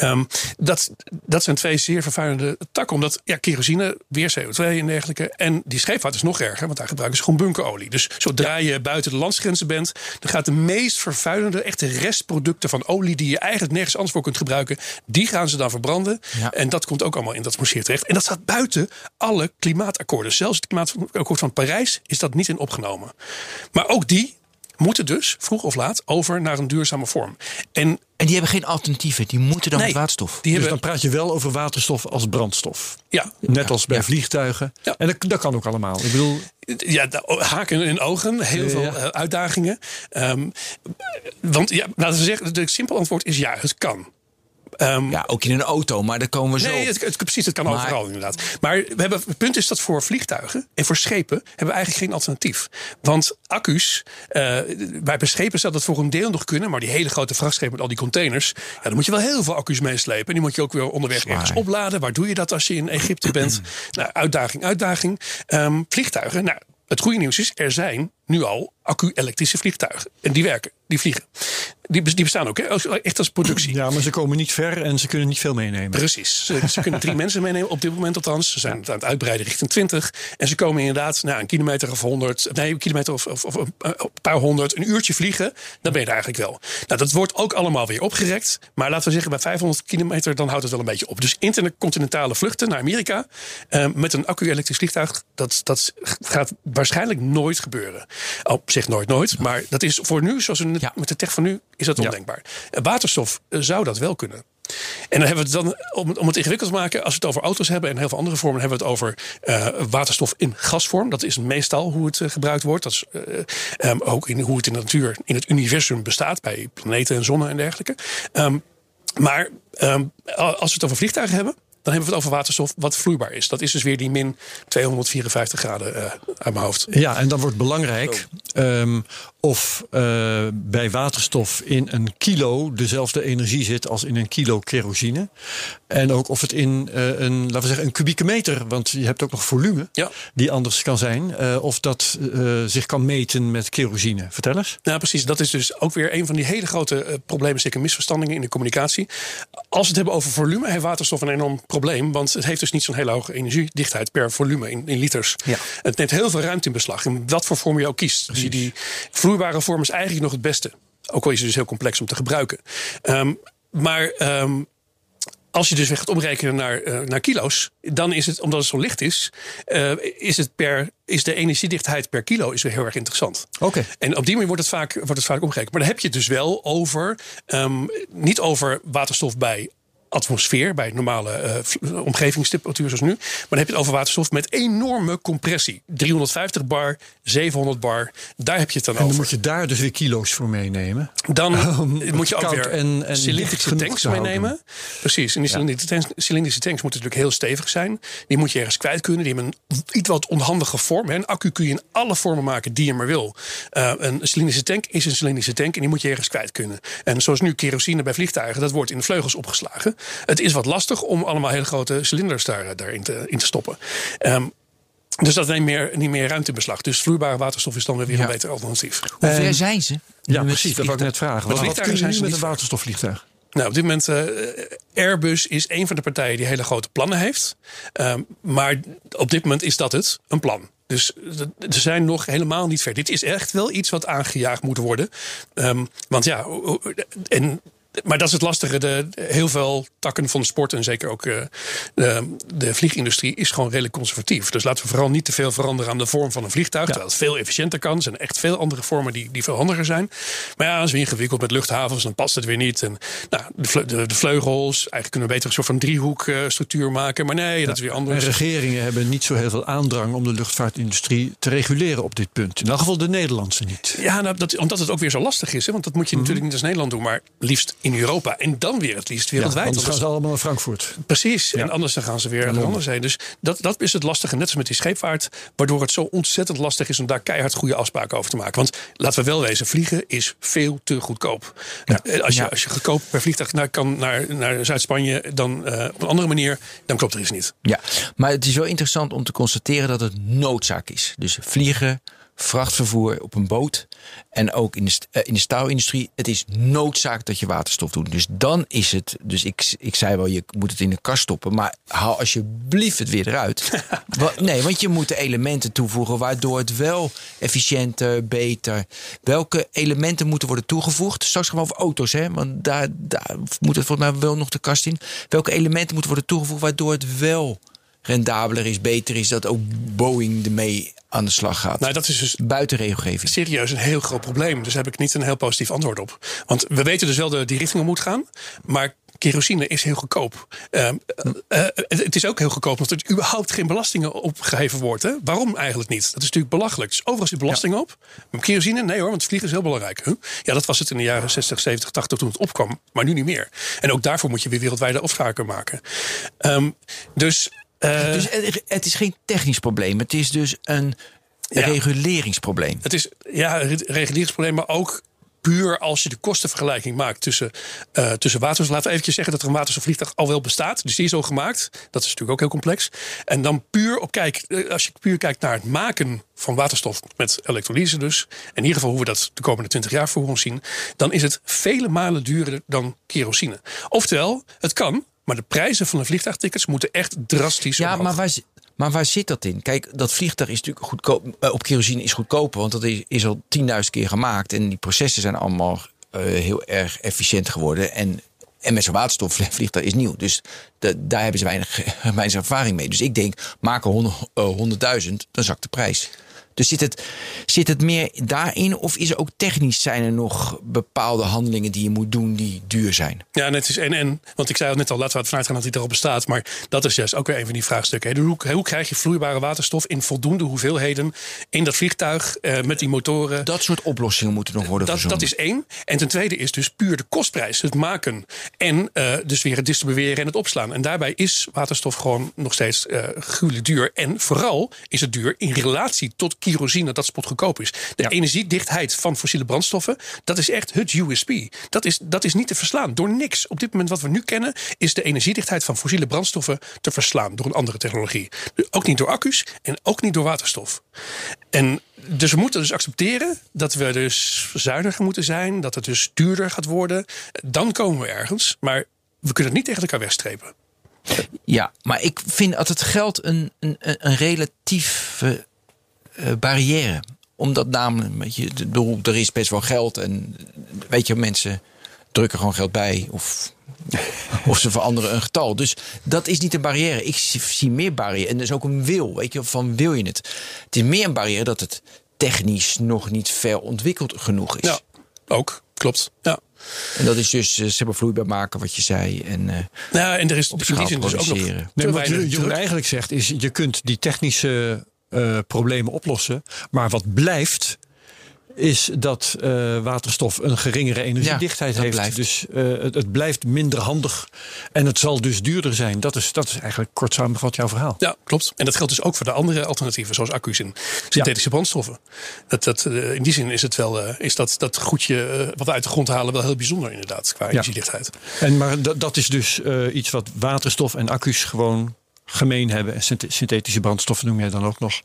Dat zijn twee zeer vervuilende takken. Omdat kerosine, weer CO2 en dergelijke. En die scheepvaart is nog erger, want daar gebruiken ze gewoon bunkerolie. Dus zodra je buiten de landsgrenzen bent, dan gaat de meest vervuilende, echte restproducten van olie die je eigenlijk nergens anders voor kunt gebruiken, die gaan ze dan verbranden. Ja. En dat komt ook allemaal in dat atmosfeer terecht. En dat staat buiten alle klimaatakkoorden. Zelfs het klimaatakkoord van Parijs is dat niet in opgenomen. Maar ook die moeten dus vroeg of laat over naar een duurzame vorm. En die hebben geen alternatieven. Die moeten dan met waterstof. Dus dan praat je wel over waterstof als brandstof. Ja. Net als bij vliegtuigen. Ja. En dat kan ook allemaal. Ik bedoel, haken in ogen. Heel veel uitdagingen. Want laten we zeggen, het simpele antwoord is ja, het kan. Ook in een auto, maar daar komen we zo. Nee, het kan overal inderdaad. Maar het punt is dat voor vliegtuigen en voor schepen hebben we eigenlijk geen alternatief. Want accu's, bij schepen zou dat voor een deel nog kunnen, maar die hele grote vrachtschepen met al die containers, dan moet je wel heel veel accu's meeslepen. En die moet je ook weer onderweg ergens opladen. Waar doe je dat als je in Egypte bent? Uitdaging. Vliegtuigen, het goede nieuws is, er zijn nu al accu-elektrische vliegtuigen. En die werken, die vliegen. Die bestaan ook, echt als productie. Ja, maar ze komen niet ver en ze kunnen niet veel meenemen. Precies. Ze kunnen 3 mensen meenemen op dit moment althans. Ze zijn aan het uitbreiden richting 20. En ze komen inderdaad een kilometer of 100... Nee, een kilometer of een paar honderd. Een uurtje vliegen, dan ben je er eigenlijk wel. Nou, dat wordt ook allemaal weer opgerekt. Maar laten we zeggen, bij 500 kilometer dan houdt het wel een beetje op. Dus intercontinentale vluchten naar Amerika met een accu-elektrisch vliegtuig, dat gaat waarschijnlijk nooit gebeuren. Zeg nooit. Maar dat is voor nu, zoals we met de tech van nu, is dat ondenkbaar. Waterstof zou dat wel kunnen. En dan hebben we het dan, om het ingewikkeld te maken, als we het over auto's hebben en heel veel andere vormen, hebben we het over waterstof in gasvorm. Dat is meestal hoe het gebruikt wordt. Dat is ook hoe het in de natuur, in het universum bestaat, bij planeten en zonnen en dergelijke. Maar als we het over vliegtuigen hebben, dan hebben we het over waterstof wat vloeibaar is. Dat is dus weer die min 254 graden uit mijn hoofd. Ja, en dan wordt belangrijk of bij waterstof in een kilo dezelfde energie zit als in een kilo kerosine. En ook of het in laten we zeggen, een kubieke meter, want je hebt ook nog volume die anders kan zijn. Of dat zich kan meten met kerosine. Vertel eens. Ja, precies. Dat is dus ook weer een van die hele grote problemen, zeker misverstandingen in de communicatie. Als we het hebben over volume, heeft waterstof een enorm probleem. Want het heeft dus niet zo'n hele hoge energiedichtheid per volume in liters. Ja. Het neemt heel veel ruimte in beslag. In wat voor vorm je ook kiest. Dus die vloeibare vorm is eigenlijk nog het beste. Ook al is het dus heel complex om te gebruiken. Maar als je dus weer gaat omrekenen naar kilo's, dan is het, omdat het zo licht is de energiedichtheid per kilo is weer heel erg interessant. Okay. En op die manier wordt het vaak omgerekend. Maar dan heb je het dus wel over, niet over waterstof bij atmosfeer, bij normale omgevingstemperatuur zoals nu. Maar dan heb je het over waterstof met enorme compressie. 350 bar, 700 bar, daar heb je het dan over. En dan moet je daar dus weer kilo's voor meenemen. Dan moet je ook weer cilindrische tanks meenemen. Precies, en die cilindrische tanks moeten natuurlijk heel stevig zijn. Die moet je ergens kwijt kunnen. Die hebben een iets wat onhandige vorm. Een accu kun je in alle vormen maken die je maar wil. Een cilindrische tank is een cilindrische tank en die moet je ergens kwijt kunnen. En zoals nu kerosine bij vliegtuigen, dat wordt in de vleugels opgeslagen. Het is wat lastig om allemaal hele grote cilinders daarin te stoppen. Dus dat neemt niet meer ruimte in beslag. Dus vloeibare waterstof is dan weer een beter alternatief. Hoe ver zijn ze? Ja, precies. Dat wou ik net vragen. Wat kunnen ze nu met een waterstofvliegtuig? Nou, op dit moment, Airbus is een van de partijen die hele grote plannen heeft. Maar op dit moment is dat een plan. Dus ze zijn nog helemaal niet ver. Dit is echt wel iets wat aangejaagd moet worden. Want ja, maar dat is het lastige. Heel veel takken van de sport en zeker ook de vliegindustrie is gewoon redelijk conservatief. Dus laten we vooral niet te veel veranderen aan de vorm van een vliegtuig. Terwijl het veel efficiënter kan. Er zijn echt veel andere vormen die veel handiger zijn. Maar ja, als we ingewikkeld met luchthavens, dan past het weer niet. En de vleugels, eigenlijk kunnen we beter een soort van driehoekstructuur maken. Maar nee, dat is weer anders. En regeringen hebben niet zo heel veel aandrang om de luchtvaartindustrie te reguleren op dit punt. In elk geval de Nederlandse niet. Ja, omdat het ook weer zo lastig is. Hè? Want dat moet je natuurlijk niet als Nederland doen, maar liefst in Europa. En dan weer het liefst wereldwijd. Anders gaan ze allemaal naar Frankfurt. Precies. Ja. En anders dan gaan ze weer naar anders heen. Dus dat is het lastige. Net als met die scheepvaart. Waardoor het zo ontzettend lastig is om daar keihard goede afspraken over te maken. Want laten we wel wezen. Vliegen is veel te goedkoop. Ja. Als je goedkoop per vliegtuig kan naar Zuid-Spanje. Dan op een andere manier. Dan klopt er iets niet. Ja, maar het is wel interessant om te constateren dat het noodzaak is. Dus vliegen, vrachtvervoer op een boot en ook in de staalindustrie. Het is noodzaak dat je waterstof doet. Dus dan is het. Dus ik zei wel, je moet het in de kast stoppen. Maar haal alsjeblieft het weer eruit. Nee, want je moet de elementen toevoegen waardoor het wel efficiënter, beter. Welke elementen moeten worden toegevoegd? Straks gaan we over auto's, hè? Want daar moet het volgens mij wel nog de kast in. Welke elementen moeten worden toegevoegd waardoor het wel rendabeler is, beter is, dat ook Boeing ermee aan de slag gaat? Nou, dat is dus buiten regelgeving. Serieus een heel groot probleem. Dus daar heb ik niet een heel positief antwoord op. Want we weten dus wel die richting op moet gaan. Maar kerosine is heel goedkoop. Het is ook heel goedkoop omdat er überhaupt geen belastingen opgeheven wordt. Hè? Waarom eigenlijk niet? Dat is natuurlijk belachelijk. Dus overal zit belasting op. Maar kerosine? Nee hoor, want vliegen is heel belangrijk. Huh? Ja, dat was het in de jaren 60, 70, 80 toen het opkwam. Maar nu niet meer. En ook daarvoor moet je weer wereldwijde afspraken maken. Dus het is geen technisch probleem. Het is dus een reguleringsprobleem. Het is een reguleringsprobleem, maar ook puur als je de kostenvergelijking maakt tussen waterstof. Laten we eventjes zeggen dat er een waterstofvliegtuig al wel bestaat. Dus die is al gemaakt. Dat is natuurlijk ook heel complex. En dan als je puur kijkt naar het maken van waterstof met elektrolyse dus. In ieder geval hoe we dat de komende 20 jaar voor ons zien. Dan is het vele malen duurder dan kerosine. Oftewel, het kan. Maar de prijzen van de vliegtuigtickets moeten echt drastisch omhoog. Maar waar zit dat in? Kijk, dat vliegtuig is natuurlijk goedkoop. Op kerosine is goedkoper, want dat is al 10.000 keer gemaakt. En die processen zijn allemaal heel erg efficiënt geworden. En met zo'n waterstofvliegtuig is nieuw. Dus daar hebben ze weinig ervaring mee. Dus ik denk, maken 100.000, dan zakt de prijs. Dus zit het meer daarin? Of is er ook technisch zijn er nog bepaalde handelingen die je moet doen die duur zijn? Ja, net is en. Want ik zei het net al, laten we ervan uitgaan dat die erop bestaat. Maar dat is juist ook weer een van die vraagstukken. Hoe krijg je vloeibare waterstof in voldoende hoeveelheden in dat vliegtuig met die motoren? Dat soort oplossingen moeten nog worden verzonnen. Dat is één. En ten tweede is dus puur de kostprijs. Het maken en dus weer het distribueren en het opslaan. En daarbij is waterstof gewoon nog steeds gruwelijk duur. En vooral is het duur in relatie tot kerosine dat spotgoedkoop is. De energiedichtheid van fossiele brandstoffen, dat is echt het USP. Dat is niet te verslaan door niks. Op dit moment wat we nu kennen, is de energiedichtheid van fossiele brandstoffen te verslaan door een andere technologie. Ook niet door accu's en ook niet door waterstof. En dus we moeten dus accepteren dat we dus zuiniger moeten zijn, dat het dus duurder gaat worden. Dan komen we ergens, maar we kunnen het niet tegen elkaar wegstrepen. Ja, maar ik vind dat het geld een relatieve barrière. Omdat namelijk, weet je, er is best wel geld en weet je, mensen drukken gewoon geld bij of ze veranderen een getal. Dus dat is niet een barrière. Ik zie meer barrière en er is ook een wil. Weet je, van wil je het? Het is meer een barrière dat het technisch nog niet ver ontwikkeld genoeg is. Ja, ook. Klopt. Ja. En dat is dus vloeibaar maken wat je zei. En er is op in die zin dus ook nog wat Jeroen eigenlijk zegt is, je kunt die technische problemen oplossen. Maar wat blijft, is dat waterstof een geringere energiedichtheid heeft. Blijft. Dus het blijft minder handig. En het zal dus duurder zijn. Dat is eigenlijk kort samengevat jouw verhaal. Ja, klopt. En dat geldt dus ook voor de andere alternatieven, zoals accu's en synthetische brandstoffen. In die zin is het wel, is dat goedje wat we uit de grond halen wel heel bijzonder inderdaad, qua energiedichtheid. Maar dat is dus iets wat waterstof en accu's gewoon gemeen hebben. En synthetische brandstoffen noem jij dan ook nog.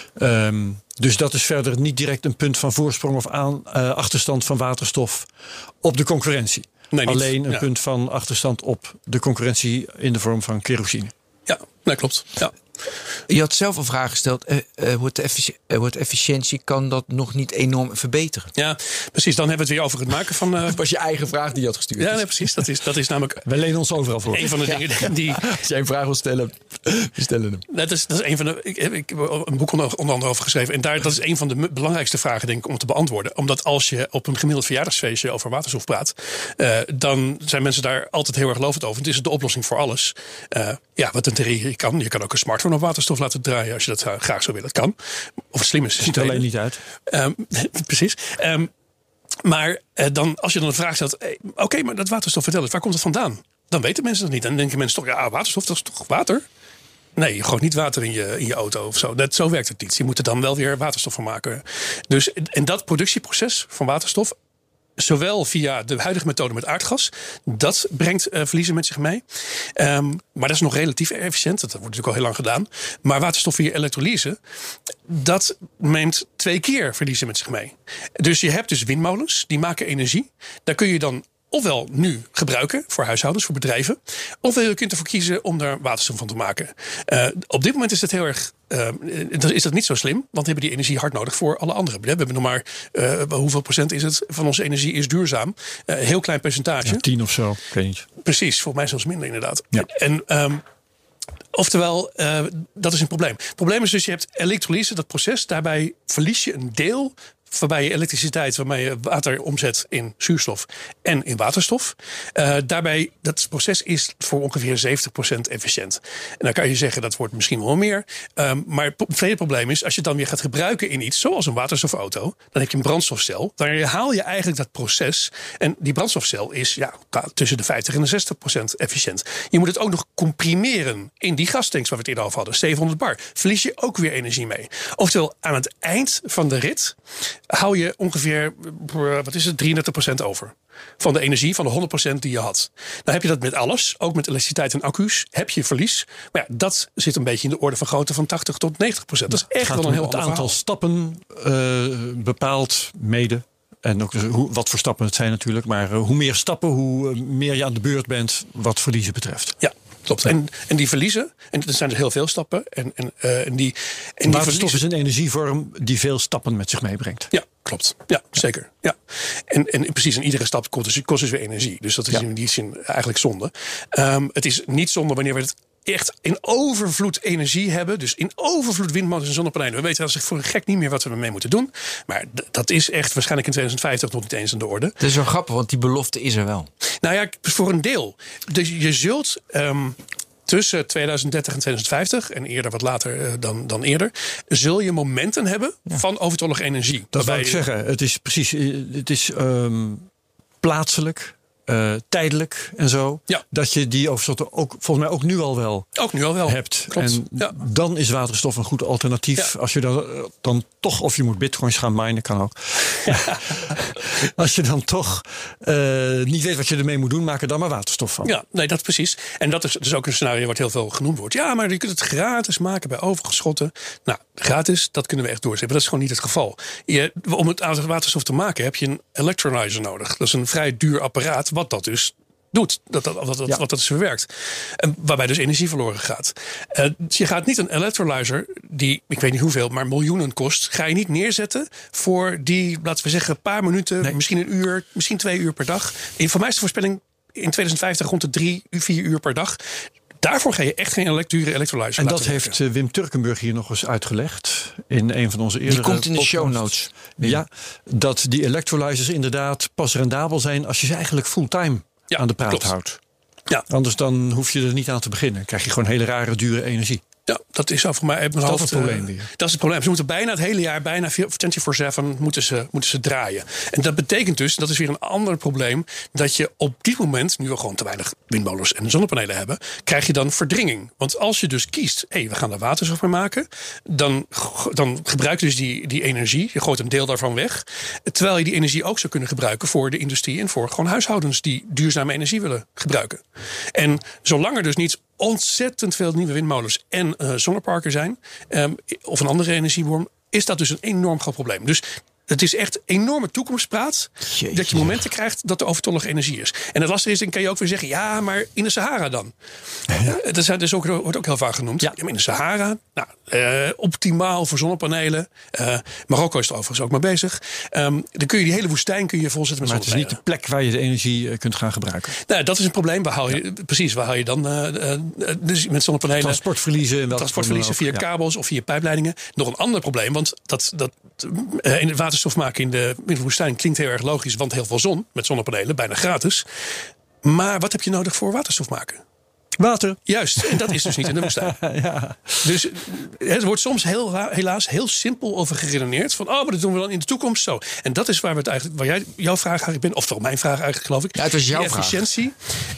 Dus dat is verder niet direct een punt van voorsprong of achterstand van waterstof op de concurrentie. Nee, alleen een punt van achterstand op de concurrentie in de vorm van kerosine. Ja, dat klopt. Ja. Je had zelf een vraag gesteld. Wordt efficiëntie, kan dat nog niet enorm verbeteren? Ja, precies. Dan hebben we het weer over het maken van... Dat was je eigen vraag die je had gestuurd. Ja, nee, precies. Dat is namelijk... We lenen ons overal voor. Een van de dingen die... Als jij een vraag wil stellen, we stellen hem. Dat is een van de... Ik heb een boek onder andere over geschreven. En dat is een van de belangrijkste vragen, denk ik, om te beantwoorden. Omdat als je op een gemiddeld verjaardagsfeestje over waterstof praat, dan zijn mensen daar altijd heel erg lovend over. Het is de oplossing voor alles. Wat in theorie kan. Je kan ook een smartphone op waterstof laten draaien als je dat graag zo wil. Dat kan. Of het slim is. Ziet er alleen niet uit. Precies. Maar als je dan een vraag stelt, oké, maar dat waterstof, vertel eens, waar komt het vandaan? Dan weten mensen dat niet. Dan denken mensen toch, ja, waterstof, dat is toch water? Nee, je gooit niet water in je auto of zo. Zo werkt het niet. Je moet er dan wel weer waterstof van maken. Dus, en dat productieproces van waterstof, zowel via de huidige methode met aardgas, dat brengt verliezen met zich mee. Maar dat is nog relatief efficiënt. Dat wordt natuurlijk al heel lang gedaan. Maar waterstof via elektrolyse, dat neemt 2 keer verliezen met zich mee. Dus je hebt dus windmolens, die maken energie. Daar kun je dan ofwel nu gebruiken voor huishoudens, voor bedrijven, ofwel je kunt ervoor kiezen om daar waterstof van te maken. Op dit moment is het heel erg is dat niet zo slim, want we hebben die energie hard nodig voor alle anderen. We hebben nog maar, hoeveel procent is het van onze energie is duurzaam? Heel klein percentage. 10 of zo, ik weet niet. Precies, volgens mij zelfs minder inderdaad. Ja. En oftewel, dat is een probleem. Het probleem is dus, je hebt elektrolyse, dat proces, daarbij verlies je een deel waarbij je elektriciteit, waarmee je water omzet in zuurstof en in waterstof. Daarbij, dat proces is voor ongeveer 70% efficiënt. En dan kan je zeggen, dat wordt misschien wel meer. Maar het tweede probleem is, als je het dan weer gaat gebruiken in iets, zoals een waterstofauto, dan heb je een brandstofcel. Dan herhaal je eigenlijk dat proces. En die brandstofcel is tussen de 50 en de 60% efficiënt. Je moet het ook nog comprimeren in die gastanks waar we het eerder over hadden. 700 bar. Verlies je ook weer energie mee. Oftewel, aan het eind van de rit hou je ongeveer, 33% over. Van de energie, van de 100% die je had. Dan heb je dat met alles, ook met elektriciteit en accu's, heb je verlies. Maar ja, dat zit een beetje in de orde van grootte van 80 tot 90%. Dat is echt wel een heel ander aantal verhaal. stappen bepaalt mede. En ook wat voor stappen het zijn natuurlijk. Maar hoe meer stappen, hoe meer je aan de beurt bent wat verliezen betreft. Ja, klopt. En die verliezen, en er zijn dus heel veel stappen. En waterstof is een energievorm die veel stappen met zich meebrengt. Ja, klopt. Ja, zeker. Ja. En precies, in iedere stap kost dus weer energie. Dus dat is in die zin eigenlijk zonde. Het is niet zonde wanneer we het echt in overvloed energie hebben. Dus in overvloed windmolens en zonnepanelen. We weten als ik voor een gek niet meer wat we ermee moeten doen. Maar dat is echt waarschijnlijk in 2050 nog niet eens aan de orde. Dat is wel grappig, want die belofte is er wel. Nou ja, voor een deel. Dus je zult tussen 2030 en 2050, en eerder wat later dan eerder, zul je momenten hebben van overtollige energie. Dat wil ik zeggen. Het is precies, het is plaatselijk, tijdelijk en zo. Ja. Dat je die overstoffen ook volgens mij ook nu al wel hebt. Klopt. En dan is waterstof een goed alternatief. Ja. Als je dan toch, of je moet bitcoins gaan minen, kan ook. Ja. Als je dan toch niet weet wat je ermee moet doen, maak er dan maar waterstof van. Ja, nee, dat precies. En dat is dus ook een scenario wat heel veel genoemd wordt. Ja, maar je kunt het gratis maken bij overgeschotten. Nou, gratis, dat kunnen we echt doorzetten. Dat is gewoon niet het geval. Om het aan waterstof te maken heb je een electrolyzer nodig. Dat is een vrij duur apparaat wat dat dus doet, wat dat is verwerkt. Waarbij dus energie verloren gaat. Je gaat niet een electrolyzer die, ik weet niet hoeveel, maar miljoenen kost, ga je niet neerzetten voor die, laten we zeggen, een paar minuten, misschien een uur, misschien 2 uur per dag. Voor mij is de voorspelling in 2050 rond de 3-4 uur per dag. Daarvoor ga je echt geen dure electrolyzer. En dat heeft Wim Turkenburg hier nog eens uitgelegd in een van onze eerdere Die komt in de show notes. Ja, dat die electrolyzers inderdaad pas rendabel zijn als je ze eigenlijk fulltime aan de praat houdt. Ja. Anders dan hoef je er niet aan te beginnen. Dan krijg je gewoon hele rare, dure energie. Ja, dat is voor mij uit mijn hoofd. Dat is het probleem weer. Dat is het probleem. Ze moeten bijna het hele jaar, bijna 24/7 moeten ze draaien. En dat betekent dus, dat is weer een ander probleem, dat je op dit moment, nu we gewoon te weinig windmolens en zonnepanelen hebben, krijg je dan verdringing. Want als je dus kiest, we gaan er waterstof mee maken, dan gebruik je dus die energie. Je gooit een deel daarvan weg. Terwijl je die energie ook zou kunnen gebruiken voor de industrie en voor gewoon huishoudens die duurzame energie willen gebruiken. En zolang er dus niet ontzettend veel nieuwe windmolens en zonneparken zijn, of een andere energiebron, is dat dus een enorm groot probleem. Dus het is echt enorme toekomstpraat. Jeetje. Dat je momenten krijgt dat er overtollige energie is. En het lastige is, dan kan je ook weer zeggen, ja, maar in de Sahara dan? Ja. Dat wordt ook heel vaak genoemd. Ja. Maar in de Sahara, optimaal voor zonnepanelen. Marokko is er overigens ook mee bezig. Dan kun je die hele woestijn volzetten met zonnepanelen. Maar het is niet de plek waar je de energie kunt gaan gebruiken. Nou, dat is een probleem. Waar haal je dan dus met zonnepanelen? Transportverliezen via kabels of via pijpleidingen. Nog een ander probleem, want in het waterstof maken in de woestijn klinkt heel erg logisch, want heel veel zon met zonnepanelen, bijna gratis. Maar wat heb je nodig voor waterstof maken? Water. Juist, en dat is dus niet in de woestijn. Ja. Dus het wordt soms helaas heel simpel over geredeneerd. Van, maar dat doen we dan in de toekomst zo. En dat is waar we het eigenlijk, waar jouw vraag eigenlijk bent, of toch mijn vraag eigenlijk, geloof ik. Ja, het was jouw efficiëntie.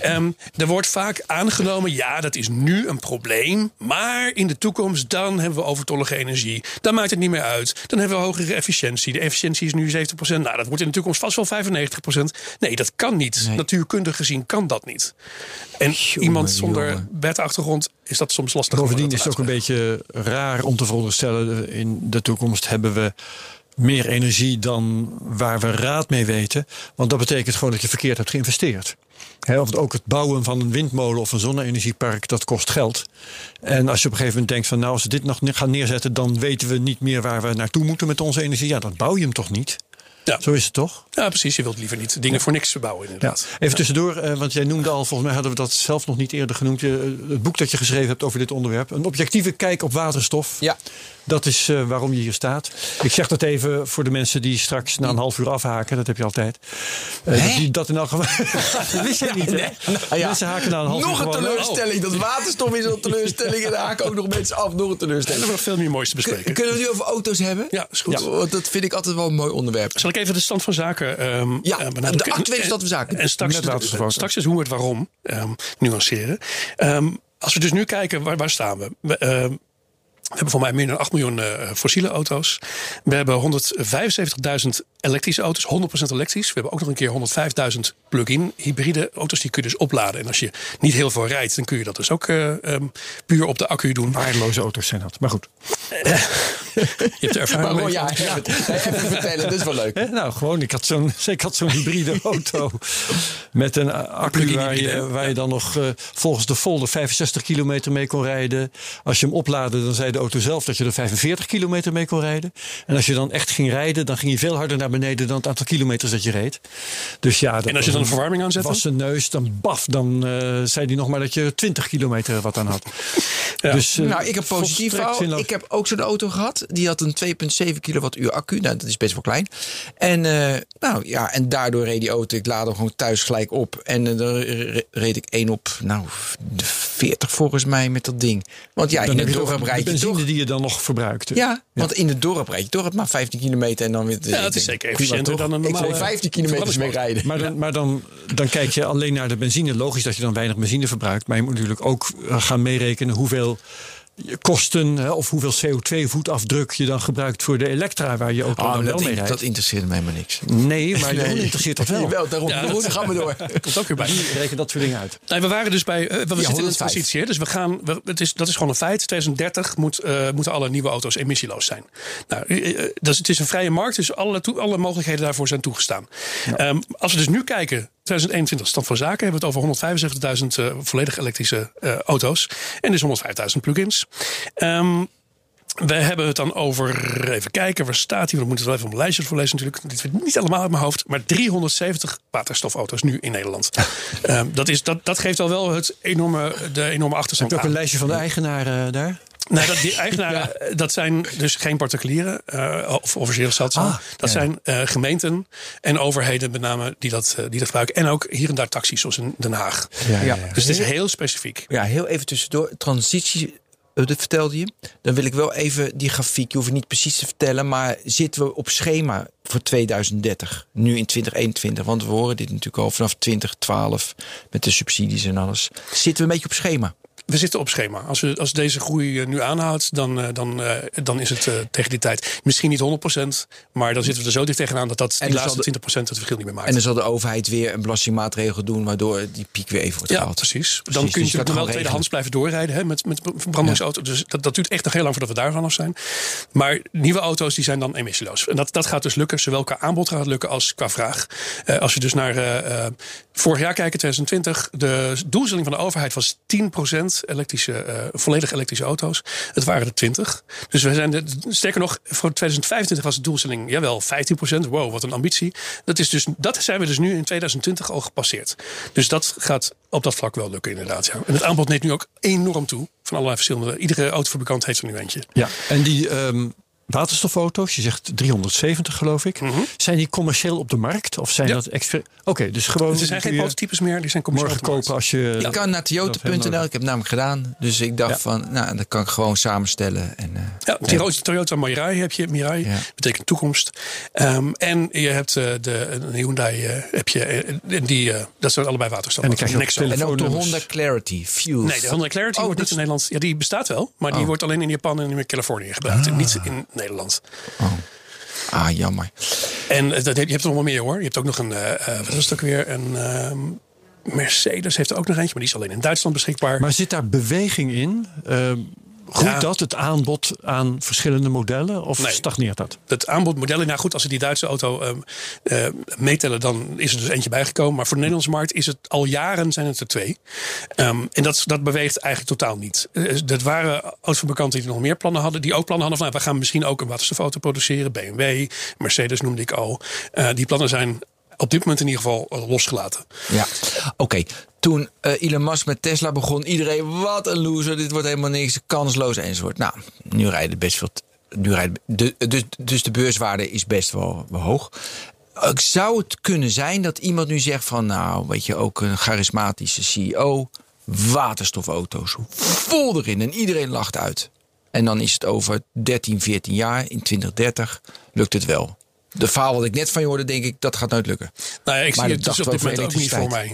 Er wordt vaak aangenomen, dat is nu een probleem. Maar in de toekomst, dan hebben we overtollige energie. Dan maakt het niet meer uit. Dan hebben we hogere efficiëntie. De efficiëntie is nu 70%. Nou, dat wordt in de toekomst vast wel 95%. Nee, dat kan niet. Nee. Natuurkundig gezien kan dat niet. En iemand zonder wetachtergrond is dat soms lastig. Bovendien is het ook een beetje raar om te veronderstellen, in de toekomst hebben we meer energie dan waar we raad mee weten. Want dat betekent gewoon dat je verkeerd hebt geïnvesteerd. Want ook het bouwen van een windmolen of een zonne-energiepark, dat kost geld. En als je op een gegeven moment denkt van, als we dit nog gaan neerzetten, dan weten we niet meer waar we naartoe moeten met onze energie. Ja, dan bouw je hem toch niet? Ja. Zo is het toch? Ja, precies. Je wilt liever niet dingen voor niks verbouwen, inderdaad. Ja. Even tussendoor, want jij noemde al, volgens mij hadden we dat zelf nog niet eerder genoemd, het boek dat je geschreven hebt over dit onderwerp. Een objectieve kijk op waterstof. Ja. Dat is waarom je hier staat. Ik zeg dat even voor de mensen die straks na een half uur afhaken. Dat heb je altijd. Dat in elk geval. Dat wist je niet, hè? Mensen haken na een half uur. Nog een teleurstelling. Dat waterstof is een teleurstelling. En daar haken ook nog mensen af. Nog een teleurstelling. Er is nog veel meer moois te bespreken. Kunnen we het nu over auto's hebben? Ja, is goed. Ja. Dat vind ik altijd wel een mooi onderwerp. Zal ik even de stand van zaken de actuele stand van zaken. En straks is hoe het waarom nuanceren. Als we dus nu kijken, waar staan we? We hebben voor mij meer dan 8 miljoen fossiele auto's. We hebben 175.000 elektrische auto's, 100% elektrisch. We hebben ook nog een keer 105.000 plug-in hybride auto's. Die kun je dus opladen. En als je niet heel veel rijdt, dan kun je dat dus ook puur op de accu doen. Waardeloze auto's zijn dat, maar goed. Je hebt er ervaring mee. Even vertellen, dat is wel leuk. Gewoon, ik had zo'n hybride auto met een accu waar je dan nog volgens de folder 65 kilometer mee kon rijden. Als je hem oplaadde, dan zei de auto zelf dat je er 45 kilometer mee kon rijden. En als je dan echt ging rijden, dan ging je veel harder naar beneden dan het aantal kilometers dat je reed. Dus ja, en als je dan een verwarming aanzet? Was zijn neus, dan zei hij nog maar dat je 20 kilometer wat aan had. Ja. Dus, ik heb positief verhaal. Ik heb ook zo'n auto gehad. Die had een 2,7 kilowattuur accu. Nou, dat is best wel klein. En, en daardoor reed die auto. Ik laadde hem gewoon thuis gelijk op. En dan reed ik 1 op, de 40 volgens mij met dat ding. Want ja, dan in het dorp rijd je benzine toch. die je dan nog verbruikte. Ja, want in het dorp rijd je toch maar 15 kilometer en dan weer. Ja, het is zeker efficiënter dan een Ik normale. wil 15 kilometer mee rijden. Maar dan kijk je alleen naar de benzine. Logisch dat je dan weinig benzine verbruikt. Maar je moet natuurlijk ook gaan meerekenen hoeveel kosten of hoeveel CO2-voetafdruk je dan gebruikt voor de Elektra waar je auto dan wel mee rijdt. Dat interesseert mij maar niks. Nee, maar Jeroen interesseert dat wel. Jawel, daarom gaan we door. Komt ook weer bij. Die rekenen dat soort dingen uit. Nee, we waren dus bij. We zitten in een 105. transitie. Dus dat is gewoon een feit. 2030 moeten alle nieuwe auto's emissieloos zijn. Nou, het is een vrije markt, dus alle mogelijkheden daarvoor zijn toegestaan. Ja. Als we dus nu kijken. 2021 stand van zaken hebben we het over 175.000 volledig elektrische auto's. En dus 105.000 plugins. We hebben het dan over, even kijken, waar staat hij? We moeten het wel even op een lijstje voorlezen natuurlijk. Dit weet niet allemaal uit mijn hoofd. Maar 370 waterstofauto's nu in Nederland. Dat geeft al wel de enorme achterstand. Heb je ook een lijstje van de eigenaren daar? Nee, die eigenaren, dat zijn dus geen particulieren of officiële zeldzaam. Dat zijn gemeenten en overheden met name die dat gebruiken. En ook hier en daar taxis, zoals in Den Haag. Ja. Dus het is heel specifiek. Ja, heel even tussendoor. Transitie, dat vertelde je. Dan wil ik wel even die grafiek, je hoeft het niet precies te vertellen, maar zitten we op schema voor 2030, nu in 2021? Want we horen dit natuurlijk al vanaf 2012 met de subsidies en alles. Zitten we een beetje op schema? We zitten op schema. Als deze groei nu aanhoudt, dan is het tegen die tijd misschien niet 100%. Maar dan zitten we er zo dicht tegenaan dat die laatste 20% het verschil niet meer maakt. En dan zal de overheid weer een belastingmaatregel doen, waardoor die piek weer even wordt gehaald. Precies. Dan kun je natuurlijk nog wel tweedehands blijven doorrijden met verbrandingsauto's. Dus dat duurt echt nog heel lang voordat we daarvan af zijn. Maar nieuwe auto's die zijn dan emissieloos. En dat gaat dus lukken. Zowel qua aanbod gaat het lukken als qua vraag. Als we dus naar vorig jaar kijken, 2020. De doelstelling van de overheid was 10% volledig elektrische auto's. Het waren er 20. Dus we zijn sterker nog, voor 2025 was de doelstelling jawel 15%. Wow, wat een ambitie. Dat zijn we dus nu in 2020 al gepasseerd. Dus dat gaat op dat vlak wel lukken inderdaad. Ja. En het aanbod neemt nu ook enorm toe. Van allerlei verschillende. Iedere autofabrikant heeft er nu eentje. Ja, en die waterstofauto's, je zegt 370 geloof ik. Mm-hmm. Zijn die commercieel op de markt? Of zijn dat Oké, dus gewoon. Er zijn geen prototypes meer, die zijn commercieel morgen kopen als je. Ik kan naar Toyota.nl, ik heb namelijk gedaan. Dus ik dacht dat kan ik gewoon samenstellen. En, Toyota Mirai heb je. Mirai betekent toekomst. En je hebt de Hyundai, dat zijn allebei waterstof. En ook de Honda Clarity Fuels. Nee, de Honda Clarity wordt niet in Nederland. Ja, die bestaat wel, maar die wordt alleen in Japan en in Californië gebruikt. Niet in Nederland. Jammer. En je hebt er nog wel meer hoor. Je hebt ook nog wat is het ook weer? Een Mercedes heeft er ook nog eentje, maar die is alleen in Duitsland beschikbaar. Maar zit daar beweging in? Groeit dat, het aanbod aan verschillende modellen? Of stagneert dat? Het aanbod modellen, nou goed, als we die Duitse auto meetellen, dan is er dus eentje bijgekomen. Maar voor de Nederlandse markt is het al jaren zijn het er 2. En dat beweegt eigenlijk totaal niet. Dat waren autofabrikanten die nog meer plannen hadden. Die ook plannen hadden van, we gaan misschien ook een waterstofauto produceren. BMW, Mercedes noemde ik al. Die plannen zijn op dit moment in ieder geval losgelaten. Ja, oké. Toen Elon Musk met Tesla begon, iedereen, wat een loser, dit wordt helemaal niks, kansloos enzovoort. Nou, nu rijden best veel. Dus de beurswaarde is best wel hoog. Zou het kunnen zijn dat iemand nu zegt van, nou, weet je, ook een charismatische CEO, waterstofauto's, vol erin en iedereen lacht uit. En dan is het over 13, 14 jaar, in 2030, lukt het wel. De verhaal wat ik net van je hoorde, denk ik, dat gaat nooit lukken. Nou ja, ik zie het dus op dit moment ook niet voor mij.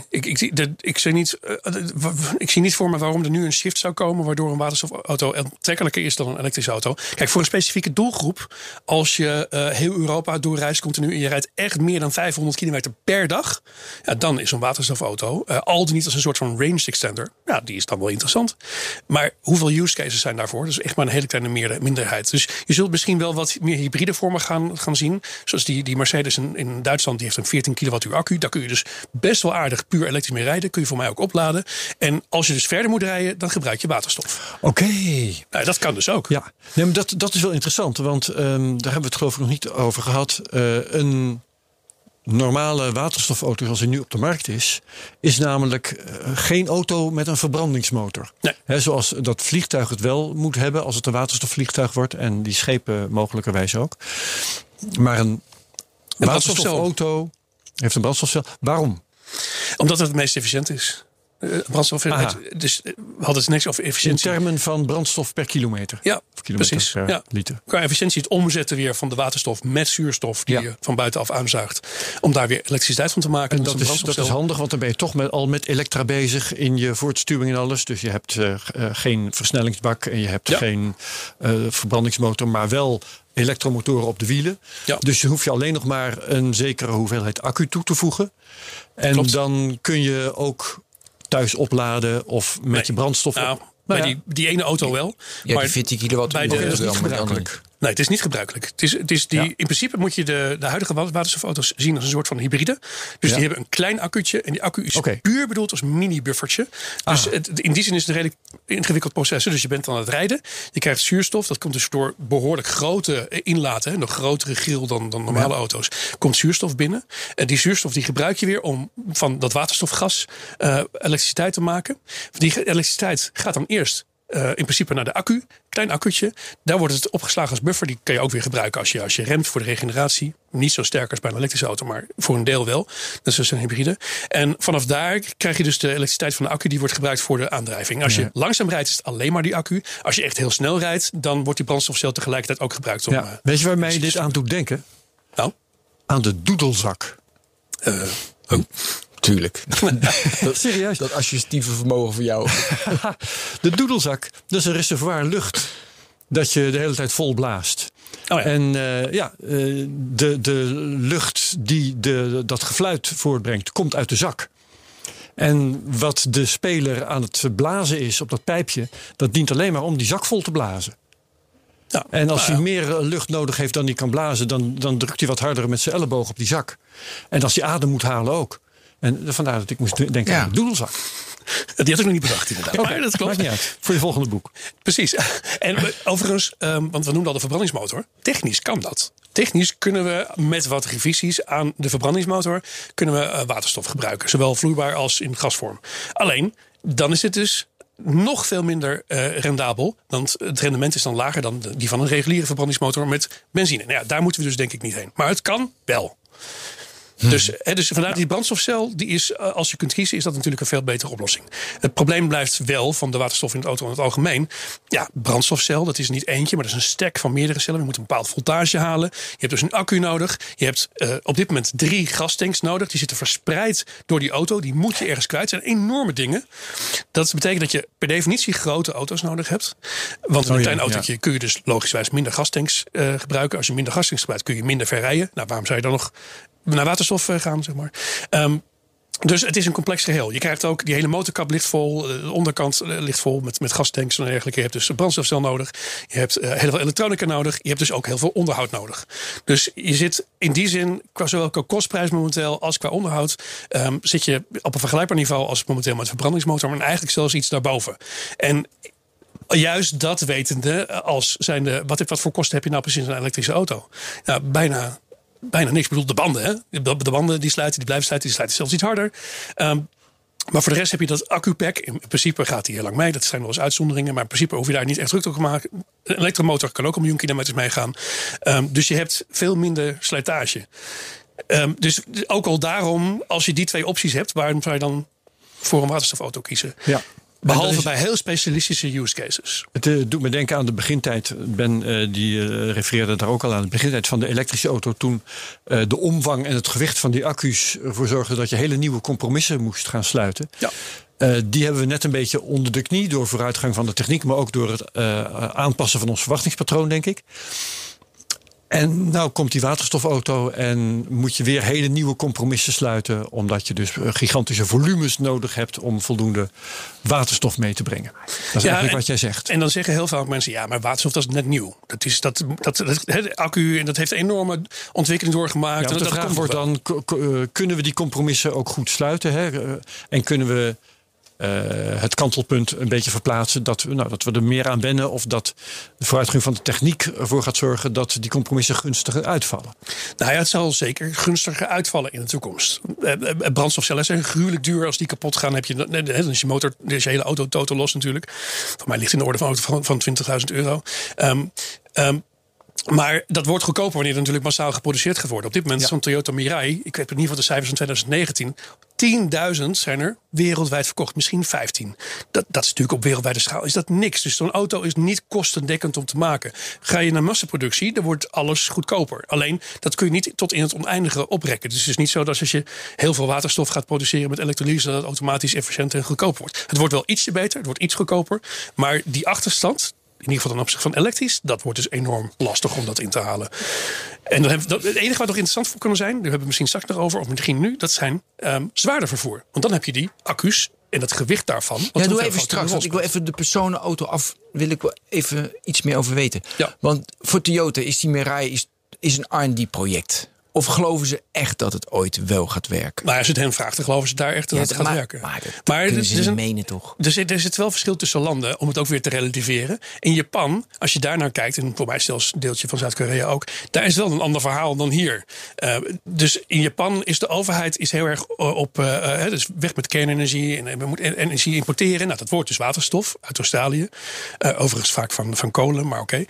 Ik zie niet voor me waarom er nu een shift zou komen, waardoor een waterstofauto aantrekkelijker is dan een elektrische auto. Kijk, voor een specifieke doelgroep, als je heel Europa doorreist continu en je rijdt echt meer dan 500 kilometer per dag, dan is een waterstofauto, al dan niet als een soort van range extender, die is dan wel interessant. Maar hoeveel use cases zijn daarvoor? Dat is echt maar een hele kleine minderheid. Dus je zult misschien wel wat meer hybride vormen gaan zien. Zoals die Mercedes in Duitsland, die heeft een 14 kilowattuur accu. Daar kun je dus best wel aardig puur elektrisch mee rijden. Kun je voor mij ook opladen. En als je dus verder moet rijden, dan gebruik je waterstof. Oké. Nou, dat kan dus ook. Ja, nee, maar dat is wel interessant. Want daar hebben we het geloof ik nog niet over gehad. Een normale waterstofauto zoals die nu op de markt is namelijk geen auto met een verbrandingsmotor. Nee. Zoals dat vliegtuig het wel moet hebben als het een waterstofvliegtuig wordt. En die schepen mogelijkerwijs ook. Maar een waterstofauto heeft een brandstofcel. Waarom? Omdat het meest efficiënt is. Brandstof. Dus we hadden het niks over efficiëntie. In termen van brandstof per kilometer. Ja, kilometer precies. Per liter. Qua efficiëntie het omzetten weer van de waterstof met zuurstof die je van buitenaf aanzuigt. Om daar weer elektriciteit van te maken. En dat is handig, want dan ben je toch al met elektra bezig in je voortstuwing en alles. Dus je hebt geen versnellingsbak en je hebt geen verbrandingsmotor, maar wel elektromotoren op de wielen. Ja. Dus je hoeft je alleen nog maar een zekere hoeveelheid accu toe te voegen. En dan kun je ook thuis opladen of met je brandstof. Bij die ene auto wel. Ja, maar die 14 kilowatt bij is niet gebruikelijk. Nee, het is niet gebruikelijk. Het is in principe moet je de huidige waterstofauto's zien als een soort van hybride. Dus die hebben een klein accu'tje. En die accu is puur bedoeld als mini-buffertje. Dus in die zin is het een redelijk ingewikkeld proces. Dus je bent aan het rijden. Je krijgt zuurstof. Dat komt dus door behoorlijk grote inlaten. Nog grotere grill dan normale auto's. Komt zuurstof binnen. En die zuurstof die gebruik je weer om van dat waterstofgas elektriciteit te maken. Die elektriciteit gaat dan eerst in principe naar de accu. Klein accu'tje. Daar wordt het opgeslagen als buffer. Die kan je ook weer gebruiken als je remt voor de regeneratie. Niet zo sterk als bij een elektrische auto, maar voor een deel wel. Dat is dus een hybride. En vanaf daar krijg je dus de elektriciteit van de accu. Die wordt gebruikt voor de aandrijving. Als je langzaam rijdt, is het alleen maar die accu. Als je echt heel snel rijdt, dan wordt die brandstofcel tegelijkertijd ook gebruikt. Weet je waar mij dit aan doet denken? Nou? Aan de doedelzak. Tuurlijk. Serieus? Dat associatieve vermogen voor jou. De doedelzak, dat is een reservoir lucht dat je de hele tijd vol blaast. Oh ja. En de lucht die dat gefluit voortbrengt, komt uit de zak. En wat de speler aan het blazen is op dat pijpje, dat dient alleen maar om die zak vol te blazen. Ja, en als hij meer lucht nodig heeft dan hij kan blazen, dan drukt hij wat harder met zijn elleboog op die zak. En als hij adem moet halen ook. En vandaar dat ik moest denken aan de doedelzak. Die had ik nog niet bedacht inderdaad. Maar dat klopt. Maakt niet uit. Voor je volgende boek. Precies. En overigens, want we noemden al de verbrandingsmotor. Technisch kan dat. Technisch kunnen we met wat revisies aan de verbrandingsmotor kunnen we waterstof gebruiken. Zowel vloeibaar als in gasvorm. Alleen, dan is het dus nog veel minder rendabel. Want het rendement is dan lager dan die van een reguliere verbrandingsmotor met benzine. Nou ja, daar moeten we dus denk ik niet heen. Maar het kan wel. Dus vandaar die brandstofcel, die is, als je kunt kiezen, is dat natuurlijk een veel betere oplossing. Het probleem blijft wel van de waterstof in het auto in het algemeen. Ja, brandstofcel, dat is niet eentje, maar dat is een stack van meerdere cellen. Je moet een bepaald voltage halen. Je hebt dus een accu nodig. Je hebt op dit moment 3 gastanks nodig. Die zitten verspreid door die auto. Die moet je ergens kwijt. Dat zijn enorme dingen. Dat betekent dat je per definitie grote auto's nodig hebt. Want in een klein autootje kun je dus logischwijs minder gastanks gebruiken. Als je minder gastanks gebruikt, kun je minder ver rijden. Nou, waarom zou je dan nog naar waterstof gaan, zeg maar. Dus het is een complex geheel. Je krijgt ook, die hele motorkap ligt vol. De onderkant ligt vol met gastanks en dergelijke. Je hebt dus een brandstofcel nodig. Je hebt heel veel elektronica nodig. Je hebt dus ook heel veel onderhoud nodig. Dus je zit in die zin, zowel qua kostprijs momenteel als qua onderhoud, zit je op een vergelijkbaar niveau als momenteel met verbrandingsmotor. Maar eigenlijk zelfs iets daarboven. En juist dat wetende als zijnde, wat voor kosten heb je nou precies in een elektrische auto? Nou, bijna niks. Ik bedoel, de banden. Hè? De banden die sluiten, die blijven sluiten. Die sluiten zelfs iets harder. Maar voor de rest heb je dat accupack. In principe gaat die heel lang mee. Dat zijn wel eens uitzonderingen. Maar in principe hoef je daar niet echt druk op te maken. Een elektromotor kan ook 1 miljoen kilometers meegaan. Dus je hebt veel minder slijtage. Dus ook al daarom, als je die 2 opties hebt, waarom zou je dan voor een waterstofauto kiezen? Ja. Behalve bij heel specialistische use cases. Het doet me denken aan de begintijd. Ben die refereerde daar ook al aan. De begintijd van de elektrische auto. Toen de omvang en het gewicht van die accu's ervoor zorgden dat je hele nieuwe compromissen moest gaan sluiten. Ja. Die hebben we net een beetje onder de knie door vooruitgang van de techniek. Maar ook door het aanpassen van ons verwachtingspatroon, denk ik. En nou komt die waterstofauto en moet je weer hele nieuwe compromissen sluiten. Omdat je dus gigantische volumes nodig hebt om voldoende waterstof mee te brengen. Dat is eigenlijk wat jij zegt. En dan zeggen heel veel mensen, ja, maar waterstof dat is net nieuw. De accu, en dat heeft een enorme ontwikkeling doorgemaakt. Ja, de vraag wordt dan, kunnen we die compromissen ook goed sluiten? Hè? En kunnen we het kantelpunt een beetje verplaatsen dat we er meer aan wennen, of dat de vooruitgang van de techniek ervoor gaat zorgen dat die compromissen gunstiger uitvallen? Nou ja, het zal zeker gunstiger uitvallen in de toekomst. Brandstofcellen zijn gruwelijk duur. Als die kapot gaan, dan is je motor, is je hele auto totaal los natuurlijk. Voor mij ligt in de orde van €20.000. Maar dat wordt goedkoper wanneer er natuurlijk massaal geproduceerd gaat worden. Op dit moment is zo'n Toyota Mirai, ik weet in ieder geval de cijfers van 2019... 10.000 zijn er wereldwijd verkocht, misschien 15. Dat is natuurlijk op wereldwijde schaal is dat niks. Dus zo'n auto is niet kostendekkend om te maken. Ga je naar massaproductie, dan wordt alles goedkoper. Alleen, dat kun je niet tot in het oneindige oprekken. Dus het is niet zo dat als je heel veel waterstof gaat produceren met elektrolyse, dat het automatisch efficiënter en goedkoper wordt. Het wordt wel ietsje beter, het wordt iets goedkoper. Maar die achterstand, in ieder geval ten opzichte van elektrisch, dat wordt dus enorm lastig om dat in te halen. En dan het enige wat nog interessant voor kunnen zijn, daar hebben we misschien straks nog over, of misschien nu, dat zijn zwaarder vervoer. Want dan heb je die accu's en het gewicht daarvan. Ja, doe even straks, want ik wil even de personenauto af, wil ik wel even iets meer over weten. Ja. Want voor Toyota is die Mirai is een R&D-project. Of geloven ze echt dat het ooit wel gaat werken? Nou, als je het hen vraagt, dan geloven ze daar echt dat het gaat werken. Maar kunnen ze niet menen, toch? Er zit wel verschil tussen landen, om het ook weer te relativeren. In Japan, als je daar naar kijkt, en voor mij zelfs een deeltje van Zuid-Korea ook, daar is wel een ander verhaal dan hier. Dus in Japan is de overheid heel erg op dus weg met kernenergie en we moeten energie importeren. Nou, dat wordt dus waterstof uit Australië. Overigens vaak van kolen, maar oké.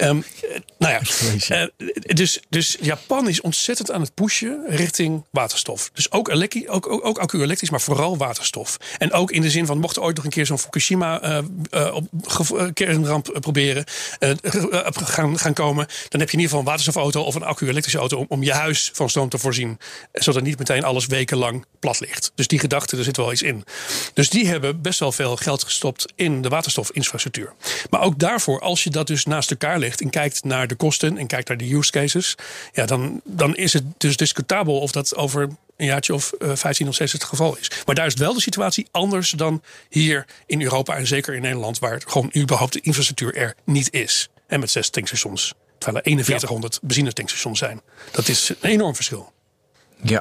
Dus Japan is ontzettend aan het pushen richting waterstof. Dus ook accu-elektrisch, maar vooral waterstof. En ook in de zin van, mocht er ooit nog een keer zo'n Fukushima kernramp proberen gaan komen, dan heb je in ieder geval een waterstofauto of een accu-elektrische auto om je huis van stroom te voorzien. Zodat niet meteen alles wekenlang plat ligt. Dus die gedachte, er zit wel iets in. Dus die hebben best wel veel geld gestopt in de waterstofinfrastructuur. Maar ook daarvoor, als je dat dus naast elkaar legt en kijkt naar de kosten en kijkt naar de use cases, ja, dan is het dus discutabel of dat over een jaartje of 15 nog steeds het geval is. Maar daar is wel de situatie anders dan hier in Europa en zeker in Nederland, waar gewoon überhaupt de infrastructuur er niet is. En met 6 tankstations, terwijl er 4100 benzinetankstations zijn. Dat is een enorm verschil. Ja.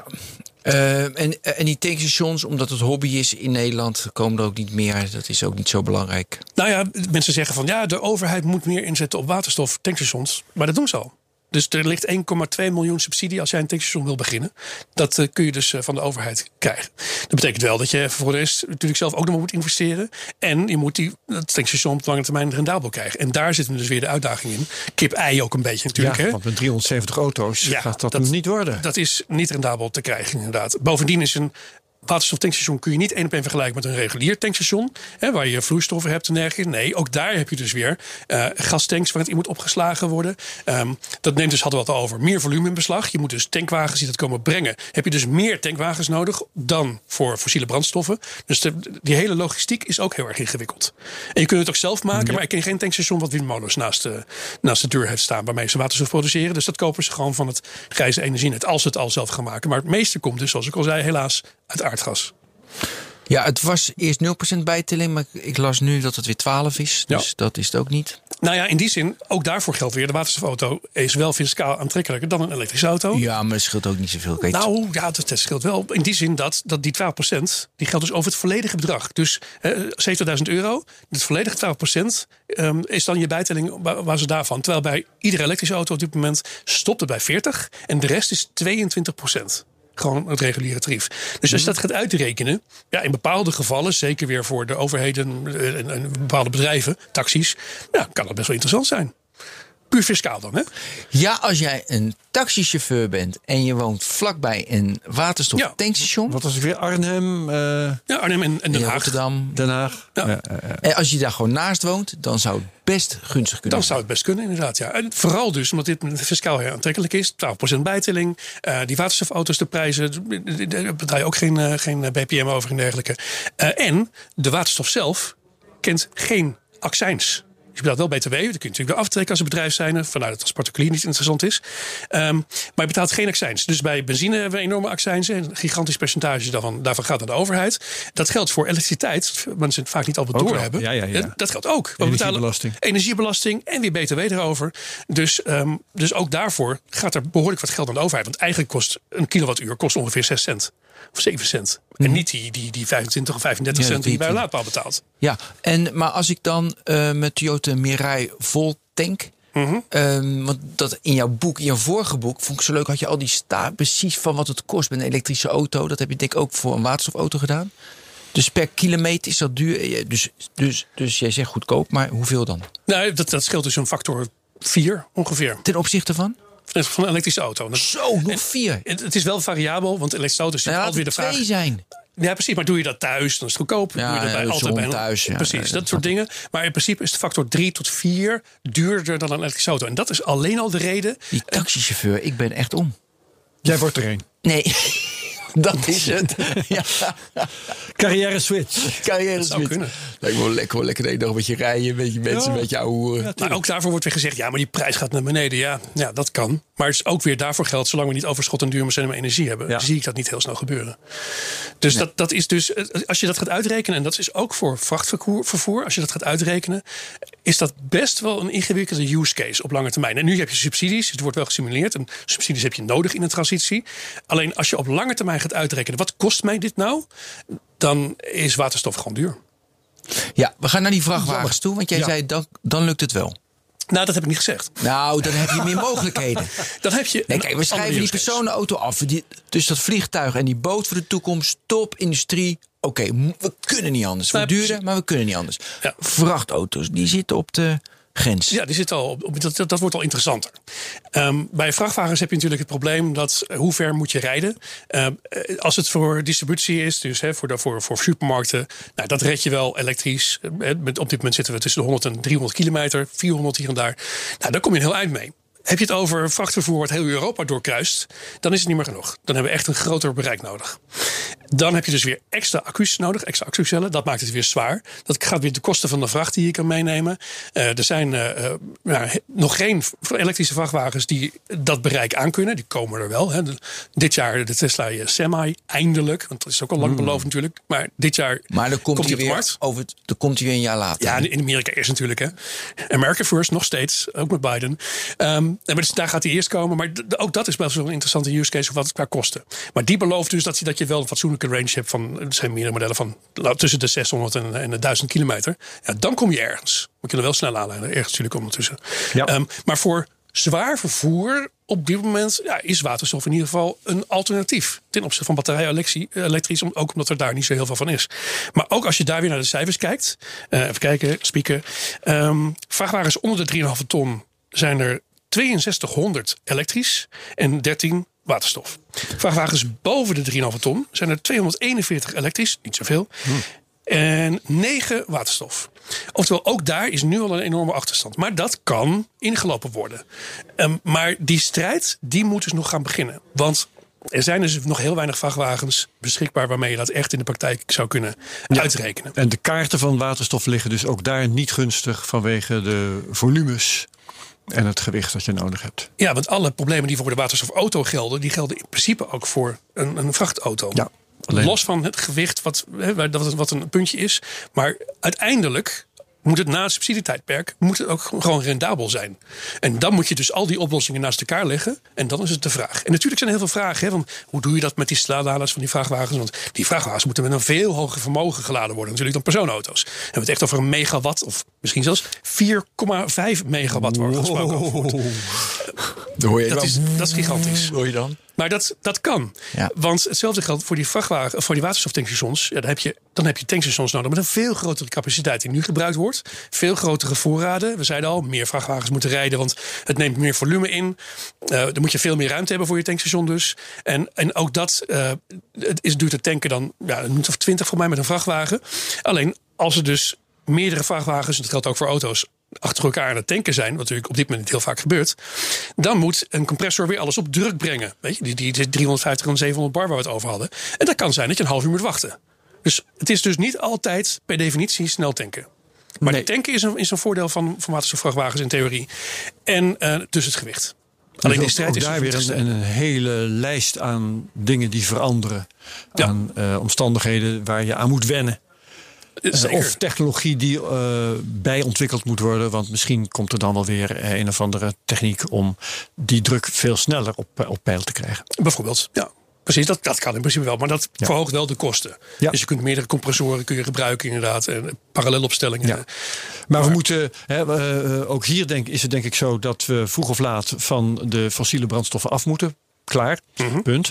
En die tankstations, omdat het hobby is in Nederland, komen er ook niet meer. Dat is ook niet zo belangrijk. Nou ja, mensen zeggen van ja, de overheid moet meer inzetten op waterstof tankstations. Maar dat doen ze al. Dus er ligt 1,2 miljoen subsidie als jij een tankstation wil beginnen. Dat kun je dus van de overheid krijgen. Dat betekent wel dat je voor de rest natuurlijk zelf ook nog moet investeren. En je moet dat tankstation op lange termijn rendabel krijgen. En daar zit dus weer de uitdaging in. Kip-ei ook een beetje natuurlijk. Ja, want met 370 auto's gaat dat niet worden. Dat is niet rendabel te krijgen inderdaad. Bovendien is een waterstoftankstation kun je niet 1 op 1 vergelijken met een regulier tankstation, waar je vloeistoffen hebt en dergelijke. Nee, ook daar heb je dus weer gastanks waar het in moet opgeslagen worden. Dat neemt dus, hadden we het al over, meer volume in beslag. Je moet dus tankwagens die dat komen brengen. Heb je dus meer tankwagens nodig dan voor fossiele brandstoffen. Dus die hele logistiek is ook heel erg ingewikkeld. En je kunt het ook zelf maken, maar ik ken geen tankstation wat windmolens naast de deur heeft staan waarmee ze waterstof produceren. Dus dat kopen ze gewoon van het grijze energienet als ze het al zelf gaan maken. Maar het meeste komt dus, zoals ik al zei, helaas uit aardgas. Ja, het was eerst 0% bijtelling, maar ik las nu dat het weer 12 is. Dus dat is het ook niet. Nou ja, in die zin, ook daarvoor geldt weer, de waterstofauto is wel fiscaal aantrekkelijker dan een elektrische auto. Ja, maar het scheelt ook niet zoveel. Nou ja, dat scheelt wel. In die zin dat die 12%, die geldt dus over het volledige bedrag. Dus €70.000, het volledige 12% is dan je bijtelling waar ze daarvan. Terwijl bij iedere elektrische auto op dit moment stopt het bij 40 en de rest is 22%. Gewoon het reguliere tarief. Dus als je dat gaat uitrekenen, ja, in bepaalde gevallen, zeker weer voor de overheden en bepaalde bedrijven, taxis, ja, kan dat best wel interessant zijn. Puur fiscaal dan, hè? Ja, als jij een taxichauffeur bent en je woont vlakbij een waterstoftankstation. Wat was het weer? Arnhem? Arnhem en Den Haag. Rotterdam. Den Haag. Ja. En als je daar gewoon naast woont, dan zou het best gunstig kunnen Dan zou het best kunnen, inderdaad. Ja. En vooral dus, omdat dit fiscaal heel aantrekkelijk is. 12% bijtelling. Die waterstofauto's, de prijzen. Daar betaal je ook geen BPM over en dergelijke. En de waterstof zelf kent geen accijns. je betaalt wel BTW. Dan kun je natuurlijk weer aftrekken als een bedrijf zijn. Vanuit het als particulier niet interessant is. Maar je betaalt geen accijns. Dus bij benzine hebben we enorme accijns. Een gigantisch percentage daarvan gaat naar de overheid. Dat geldt voor elektriciteit. Mensen het vaak niet altijd doorhebben. Ja. Dat geldt ook. We betalen energiebelasting en weer BTW erover. Dus ook daarvoor gaat er behoorlijk wat geld naar de overheid. Want eigenlijk kost een kilowattuur ongeveer 6 cent. Of 7 cent. En niet die 25 of 35 cent die je bij een laadpaal betaalt. Ja, maar als ik dan met Toyota Mirai vol tank... want dat in jouw vorige boek, vond ik zo leuk, had je al die precies van wat het kost met een elektrische auto. Dat heb je denk ik ook voor een waterstofauto gedaan. Dus per kilometer is dat duur. Dus jij zegt goedkoop, maar hoeveel dan? Nou, dat scheelt dus een factor 4 ongeveer. Ten opzichte van? Van een elektrische auto. Zo, nog 4. Het is wel variabel, want elektrische auto's is altijd weer de vraag. 2 zijn. Ja, precies. Maar doe je dat thuis, dan is het goedkoop. Ja, doe je dat altijd bij thuis. Ja, precies, dat soort dingen. Maar in principe is de factor 3 tot 4 duurder dan een elektrische auto. En dat is alleen al de reden. Die taxichauffeur, ik ben echt om. Jij wordt er een. Nee. Dat is het. Ja. Carrière switch. Carrière zou kunnen. Lijkt me wel lekker de ene dag een beetje rijden, een beetje mensen, een beetje ouwe. Ja, maar ook daarvoor wordt weer gezegd, ja, maar die prijs gaat naar beneden. Ja, dat kan. Maar het is ook weer daarvoor geldt, zolang we niet overschot en duurzame energie hebben, zie ik dat niet heel snel gebeuren. Dus dat is dus, als je dat gaat uitrekenen, en dat is ook voor vrachtvervoer, als je dat gaat uitrekenen, is dat best wel een ingewikkelde use case op lange termijn. En nu heb je subsidies, het wordt wel gestimuleerd. En subsidies heb je nodig in een transitie. Alleen als je op lange termijn gaat uitrekenen, wat kost mij dit nou? Dan is waterstof gewoon duur. Ja, we gaan naar die vrachtwagens toe, want jij zei dan lukt het wel. Nou, dat heb ik niet gezegd. Nou, dan heb je meer mogelijkheden. Dan heb je. Nee, kijk, we schrijven die personenauto af. Dus dat vliegtuig en die boot voor de toekomst, top, industrie. Oké, we kunnen niet anders. We duurder, maar we kunnen niet anders. Ja. Vrachtauto's, die zitten op de grens. Ja, die zit al dat wordt al interessanter. Bij vrachtwagens heb je natuurlijk het probleem dat hoe ver moet je rijden? Als het voor distributie is, dus voor supermarkten, nou, dat red je wel elektrisch. Op dit moment zitten we tussen de 100 en 300 kilometer, 400 hier en daar. Nou, daar kom je een heel eind mee. Heb je het over vrachtvervoer wat heel Europa doorkruist, dan is het niet meer genoeg. Dan hebben we echt een groter bereik nodig. Dan heb je dus weer extra accu's nodig, extra accucellen. Dat maakt het weer zwaar. Dat gaat weer de kosten van de vracht die je kan meenemen. Er zijn nog geen elektrische vrachtwagens die dat bereik aankunnen. Die komen er wel. Hè. Dit jaar de Tesla Semi, eindelijk. Want dat is ook al lang beloofd natuurlijk. Maar dit jaar komt hij op de markt. Dan komt hij weer een jaar later. Ja, in Amerika eerst natuurlijk. Hè. America first, nog steeds. Ook met Biden. Dus daar gaat hij eerst komen. Maar ook dat is best wel een interessante use case. Wat het qua kosten. Maar die belooft dus dat je wel een fatsoenlijke range hebt van. Er zijn meerdere modellen van tussen de 600 en de 1000 kilometer. Ja, dan kom je ergens. We kunnen wel snel aanleiden. Ergens natuurlijk ondertussen. Ja. Maar voor zwaar vervoer op dit moment is waterstof in ieder geval een alternatief. Ten opzichte van batterijen elektrisch. Ook omdat er daar niet zo heel veel van is. Maar ook als je daar weer naar de cijfers kijkt. Even kijken, spieken. Vrachtwagens onder de 3,5 ton zijn er 6200 elektrisch en 13 waterstof. Vrachtwagens boven de 3,5 ton zijn er 241 elektrisch, niet zoveel. En 9 waterstof. Oftewel, ook daar is nu al een enorme achterstand. Maar dat kan ingelopen worden. Maar die strijd, die moet dus nog gaan beginnen. Want er zijn dus nog heel weinig vrachtwagens beschikbaar waarmee je dat echt in de praktijk zou kunnen uitrekenen. En de kaarten van waterstof liggen dus ook daar niet gunstig vanwege de volumes en het gewicht dat je nodig hebt. Ja, want alle problemen die voor de waterstofauto gelden, die gelden in principe ook voor een vrachtauto. Ja, los van het gewicht, wat een puntje is. Maar uiteindelijk moet het na het subsidietijdperk ook gewoon rendabel zijn. En dan moet je dus al die oplossingen naast elkaar leggen. En dan is het de vraag. En natuurlijk zijn er heel veel vragen. Hè, van hoe doe je dat met die laders van die vrachtwagens? Want die vrachtwagens moeten met een veel hoger vermogen geladen worden. Natuurlijk dan persoonauto's. En we hebben het echt over een megawatt. Of misschien zelfs 4,5 megawatt wordt gesproken over. Dat is gigantisch. Hoor je dan? Maar dat kan. Ja. Want hetzelfde geldt voor die vrachtwagen, voor die waterstoftankstations. Ja, dan heb je tankstations nodig met een veel grotere capaciteit die nu gebruikt wordt. Veel grotere voorraden. We zeiden al, meer vrachtwagens moeten rijden, want het neemt meer volume in. Dan moet je veel meer ruimte hebben voor je tankstation dus. En ook dat duurt het tanken dan een minuut of 20 voor mij met een vrachtwagen. Alleen als er dus meerdere vrachtwagens, en dat geldt ook voor auto's, achter elkaar aan het tanken zijn, wat natuurlijk op dit moment heel vaak gebeurt, dan moet een compressor weer alles op druk brengen. Weet je, die 350 en 700 bar waar we het over hadden. En dat kan zijn dat je een half uur moet wachten. Dus het is dus niet altijd per definitie snel tanken. Maar Nee. tanken is een voordeel van waterstofvrachtwagens in theorie. En dus het gewicht. Alleen de strijd ook is daar weer een hele lijst aan dingen die veranderen. Ja. Aan omstandigheden waar je aan moet wennen. Zeker. Of technologie die bij ontwikkeld moet worden. Want misschien komt er dan wel weer een of andere techniek om die druk veel sneller op peil te krijgen. Bijvoorbeeld, ja. Precies, dat kan in principe wel. Maar dat verhoogt wel de kosten. Ja. Dus je kunt meerdere compressoren gebruiken inderdaad. En parallelopstellingen. Ja. Maar we moeten, ook hier is het denk ik zo dat we vroeg of laat van de fossiele brandstoffen af moeten. Klaar, punt.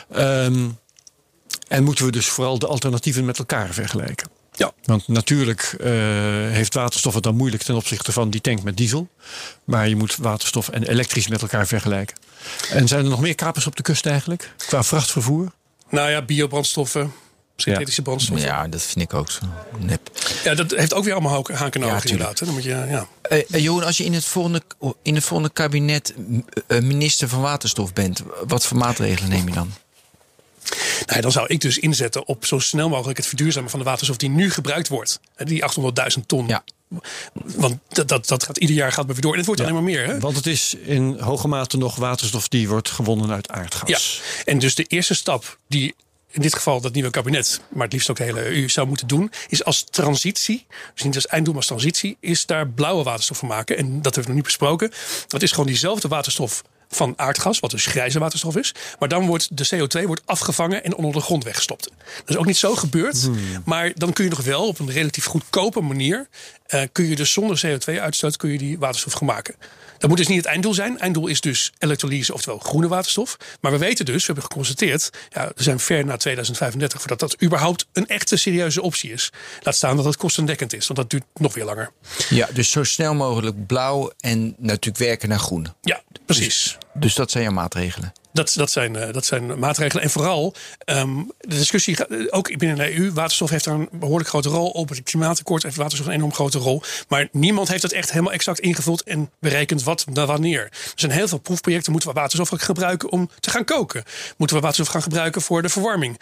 En moeten we dus vooral de alternatieven met elkaar vergelijken. Ja. Want natuurlijk heeft waterstof het dan moeilijk ten opzichte van die tank met diesel. Maar je moet waterstof en elektrisch met elkaar vergelijken. En zijn er nog meer kapers op de kust eigenlijk? Qua vrachtvervoer? Nou ja, biobrandstoffen, synthetische brandstoffen. Ja, dat vind ik ook zo nep. Ja, dat heeft ook weer allemaal haken en Ja, ogen inderdaad. Hè. Dan moet je, Jeroen, als je in het volgende kabinet minister van Waterstof bent, wat voor maatregelen neem je dan? Nou, dan zou ik dus inzetten op zo snel mogelijk het verduurzamen van de waterstof die nu gebruikt wordt. Die 800.000 ton. Ja. Want dat gaat ieder jaar maar weer door. En het wordt alleen maar meer. Hè? Want het is in hoge mate nog waterstof die wordt gewonnen uit aardgas. Ja. En dus de eerste stap die in dit geval dat nieuwe kabinet, maar het liefst ook de hele EU zou moeten doen, is als transitie, dus niet als einddoel, maar als transitie, is daar blauwe waterstof van maken. En dat hebben we nog niet besproken. Dat is gewoon diezelfde waterstof van aardgas, wat dus grijze waterstof is. Maar dan wordt de CO2 afgevangen en onder de grond weggestopt. Dat is ook niet zo gebeurd. Maar dan kun je nog wel op een relatief goedkope manier, kun je dus zonder CO2-uitstoot kun je die waterstof gaan maken. Dat moet dus niet het einddoel zijn. Einddoel is dus elektrolyse, oftewel groene waterstof. Maar we weten dus, we hebben geconstateerd, we zijn ver na 2035 voordat dat überhaupt een echte serieuze optie is. Laat staan dat het kostendekkend is, want dat duurt nog weer langer. Ja, dus zo snel mogelijk blauw en natuurlijk werken naar groen. Ja, precies. Dus dat zijn jouw maatregelen. Dat zijn maatregelen. En vooral de discussie, ook binnen de EU, waterstof heeft daar een behoorlijk grote rol op. Het klimaatakkoord heeft waterstof een enorm grote rol. Maar niemand heeft het echt helemaal exact ingevuld en berekend wat wanneer. Er zijn heel veel proefprojecten. Moeten we waterstof gebruiken om te gaan koken? Moeten we waterstof gaan gebruiken voor de verwarming?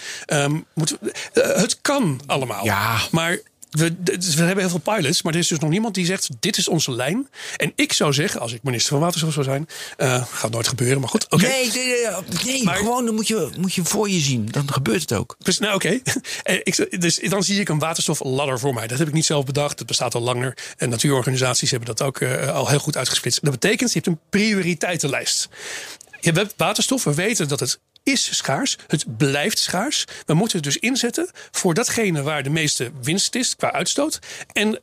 Het kan allemaal. Ja. Maar we hebben heel veel pilots, maar er is dus nog niemand die zegt, dit is onze lijn. En ik zou zeggen, als ik minister van Waterstof zou zijn, gaat nooit gebeuren, maar goed. Okay. Nee, maar gewoon dan moet je voor je zien. Dan gebeurt het ook. Dus, oké. Dus dan zie ik een waterstofladder voor mij. Dat heb ik niet zelf bedacht. Dat bestaat al langer. En natuurorganisaties hebben dat ook al heel goed uitgesplitst. Dat betekent, je hebt een prioriteitenlijst. Je hebt waterstof, we weten dat het is schaars. Het blijft schaars. We moeten het dus inzetten voor datgene waar de meeste winst is qua uitstoot. En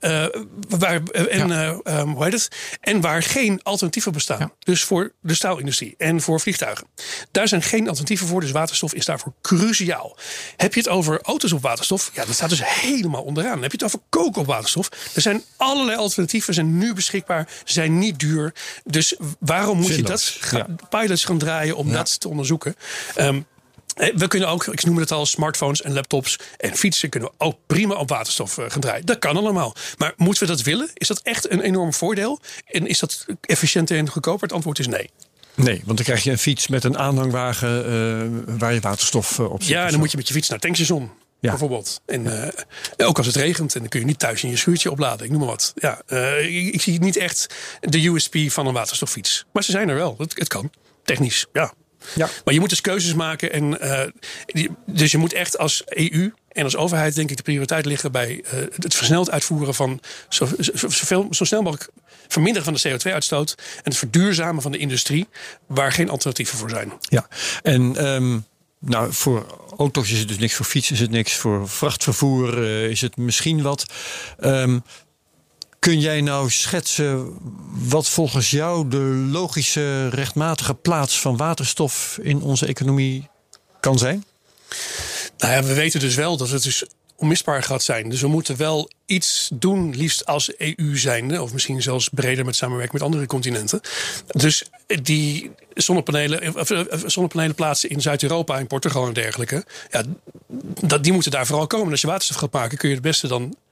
waar geen alternatieven bestaan. Ja. Dus voor de staalindustrie en voor vliegtuigen. Daar zijn geen alternatieven voor. Dus waterstof is daarvoor cruciaal. Heb je het over auto's op waterstof? Ja, dat staat dus helemaal onderaan. Heb je het over koken op waterstof? Er zijn allerlei alternatieven. Zijn nu beschikbaar. Zijn niet duur. Dus waarom moet je dat pilots gaan draaien om dat te onderzoeken? We kunnen ook, ik noem het al, smartphones en laptops en fietsen kunnen we ook prima op waterstof gaan draaien. Dat kan allemaal. Maar moeten we dat willen? Is dat echt een enorm voordeel? En is dat efficiënter en goedkoper? Het antwoord is nee. Nee, want dan krijg je een fiets met een aanhangwagen waar je waterstof op zit. Ja, en dan moet je met je fiets naar het tankstation. Ja. Bijvoorbeeld. En ook als het regent. En dan kun je niet thuis in je schuurtje opladen. Ik noem maar wat. Ja, ik zie niet echt de USP van een waterstoffiets. Maar ze zijn er wel. Het kan. Technisch, ja. Ja. Maar je moet dus keuzes maken. En, dus je moet echt als EU en als overheid denk ik de prioriteit liggen bij het versneld uitvoeren van zo snel mogelijk verminderen van de CO2-uitstoot. En het verduurzamen van de industrie waar geen alternatieven voor zijn. Ja, en voor auto's is het dus niks, voor fietsen is het niks, voor vrachtvervoer is het misschien wat. Kun jij nou schetsen wat volgens jou de logische, rechtmatige plaats van waterstof in onze economie kan zijn? Nou ja, we weten dus wel dat het dus onmisbaar gaat zijn. Dus we moeten wel iets doen, liefst als EU zijnde, of misschien zelfs breder met samenwerking met andere continenten. Dus die zonnepanelen plaatsen in Zuid-Europa, in Portugal en dergelijke, ja, die moeten daar vooral komen. En als je waterstof gaat maken, kun je het beste dan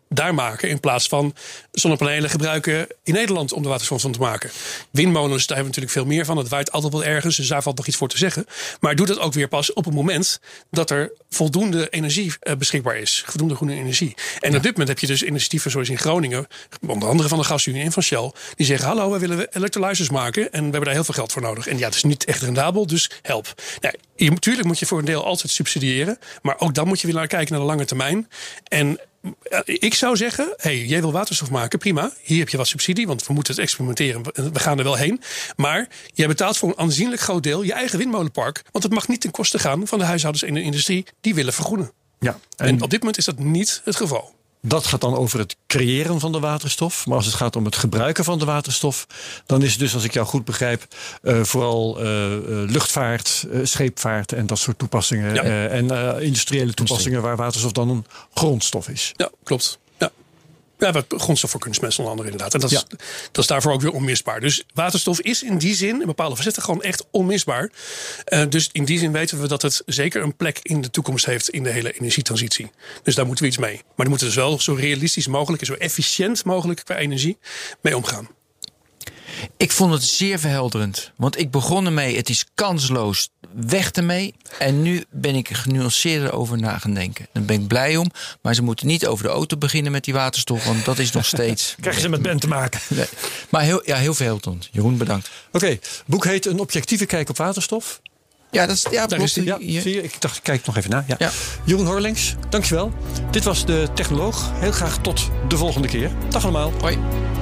daar maken in plaats van zonnepanelen gebruiken in Nederland om de waterstof van te maken. Windmolens, daar hebben we natuurlijk veel meer van. Het waait altijd wel ergens, dus daar valt nog iets voor te zeggen. Maar doe dat ook weer pas op het moment dat er voldoende energie beschikbaar is. Voldoende groene energie. En op dit moment heb je dus initiatieven zoals in Groningen, onder andere van de GasUnie en van Shell, die zeggen, hallo, wij willen electrolyzers maken en we hebben daar heel veel geld voor nodig. En ja, het is niet echt rendabel, dus help. Nou, natuurlijk moet je voor een deel altijd subsidiëren, maar ook dan moet je weer naar kijken naar de lange termijn. En ik zou zeggen, jij wil waterstof maken, prima. Hier heb je wat subsidie, want we moeten het experimenteren. We gaan er wel heen. Maar jij betaalt voor een aanzienlijk groot deel je eigen windmolenpark. Want het mag niet ten koste gaan van de huishoudens en de industrie die willen vergroenen. Ja, en op dit moment is dat niet het geval. Dat gaat dan over het creëren van de waterstof. Maar als het gaat om het gebruiken van de waterstof, dan is het dus, als ik jou goed begrijp, vooral luchtvaart, scheepvaart en dat soort toepassingen. Ja. En industriële toepassingen waar waterstof dan een grondstof is. Ja, klopt. Ja, wat grondstof voor kunstmest onder andere inderdaad. En dat is daarvoor ook weer onmisbaar. Dus waterstof is in die zin, in bepaalde facetten, gewoon echt onmisbaar. Dus in die zin weten we dat het zeker een plek in de toekomst heeft in de hele energietransitie. Dus daar moeten we iets mee. Maar dan moeten we dus wel zo realistisch mogelijk en zo efficiënt mogelijk qua energie mee omgaan. Ik vond het zeer verhelderend. Want ik begon ermee, het is kansloos, weg ermee. En nu ben ik er genuanceerder over na gaan denken. Daar ben ik blij om. Maar ze moeten niet over de auto beginnen met die waterstof. Want dat is nog steeds... Krijgen ze met Ben te maken. Nee. Maar heel verhelderend. Jeroen, bedankt. Oké, boek heet Een objectieve kijk op waterstof. Ja, dat is, klopt. Zie je? Ik dacht, kijk nog even na. Ja. Jeroen Horlings, dankjewel. Dit was De Technoloog. Heel graag tot de volgende keer. Dag allemaal. Hoi.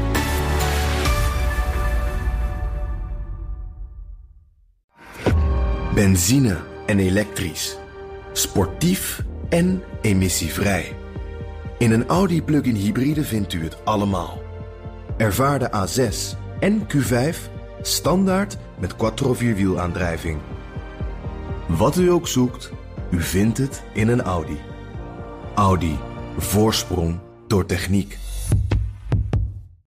Benzine en elektrisch. Sportief en emissievrij. In een Audi plug-in hybride vindt u het allemaal. Ervaar de A6 en Q5 standaard met quattro-vierwielaandrijving. Wat u ook zoekt, u vindt het in een Audi. Audi. Voorsprong door techniek.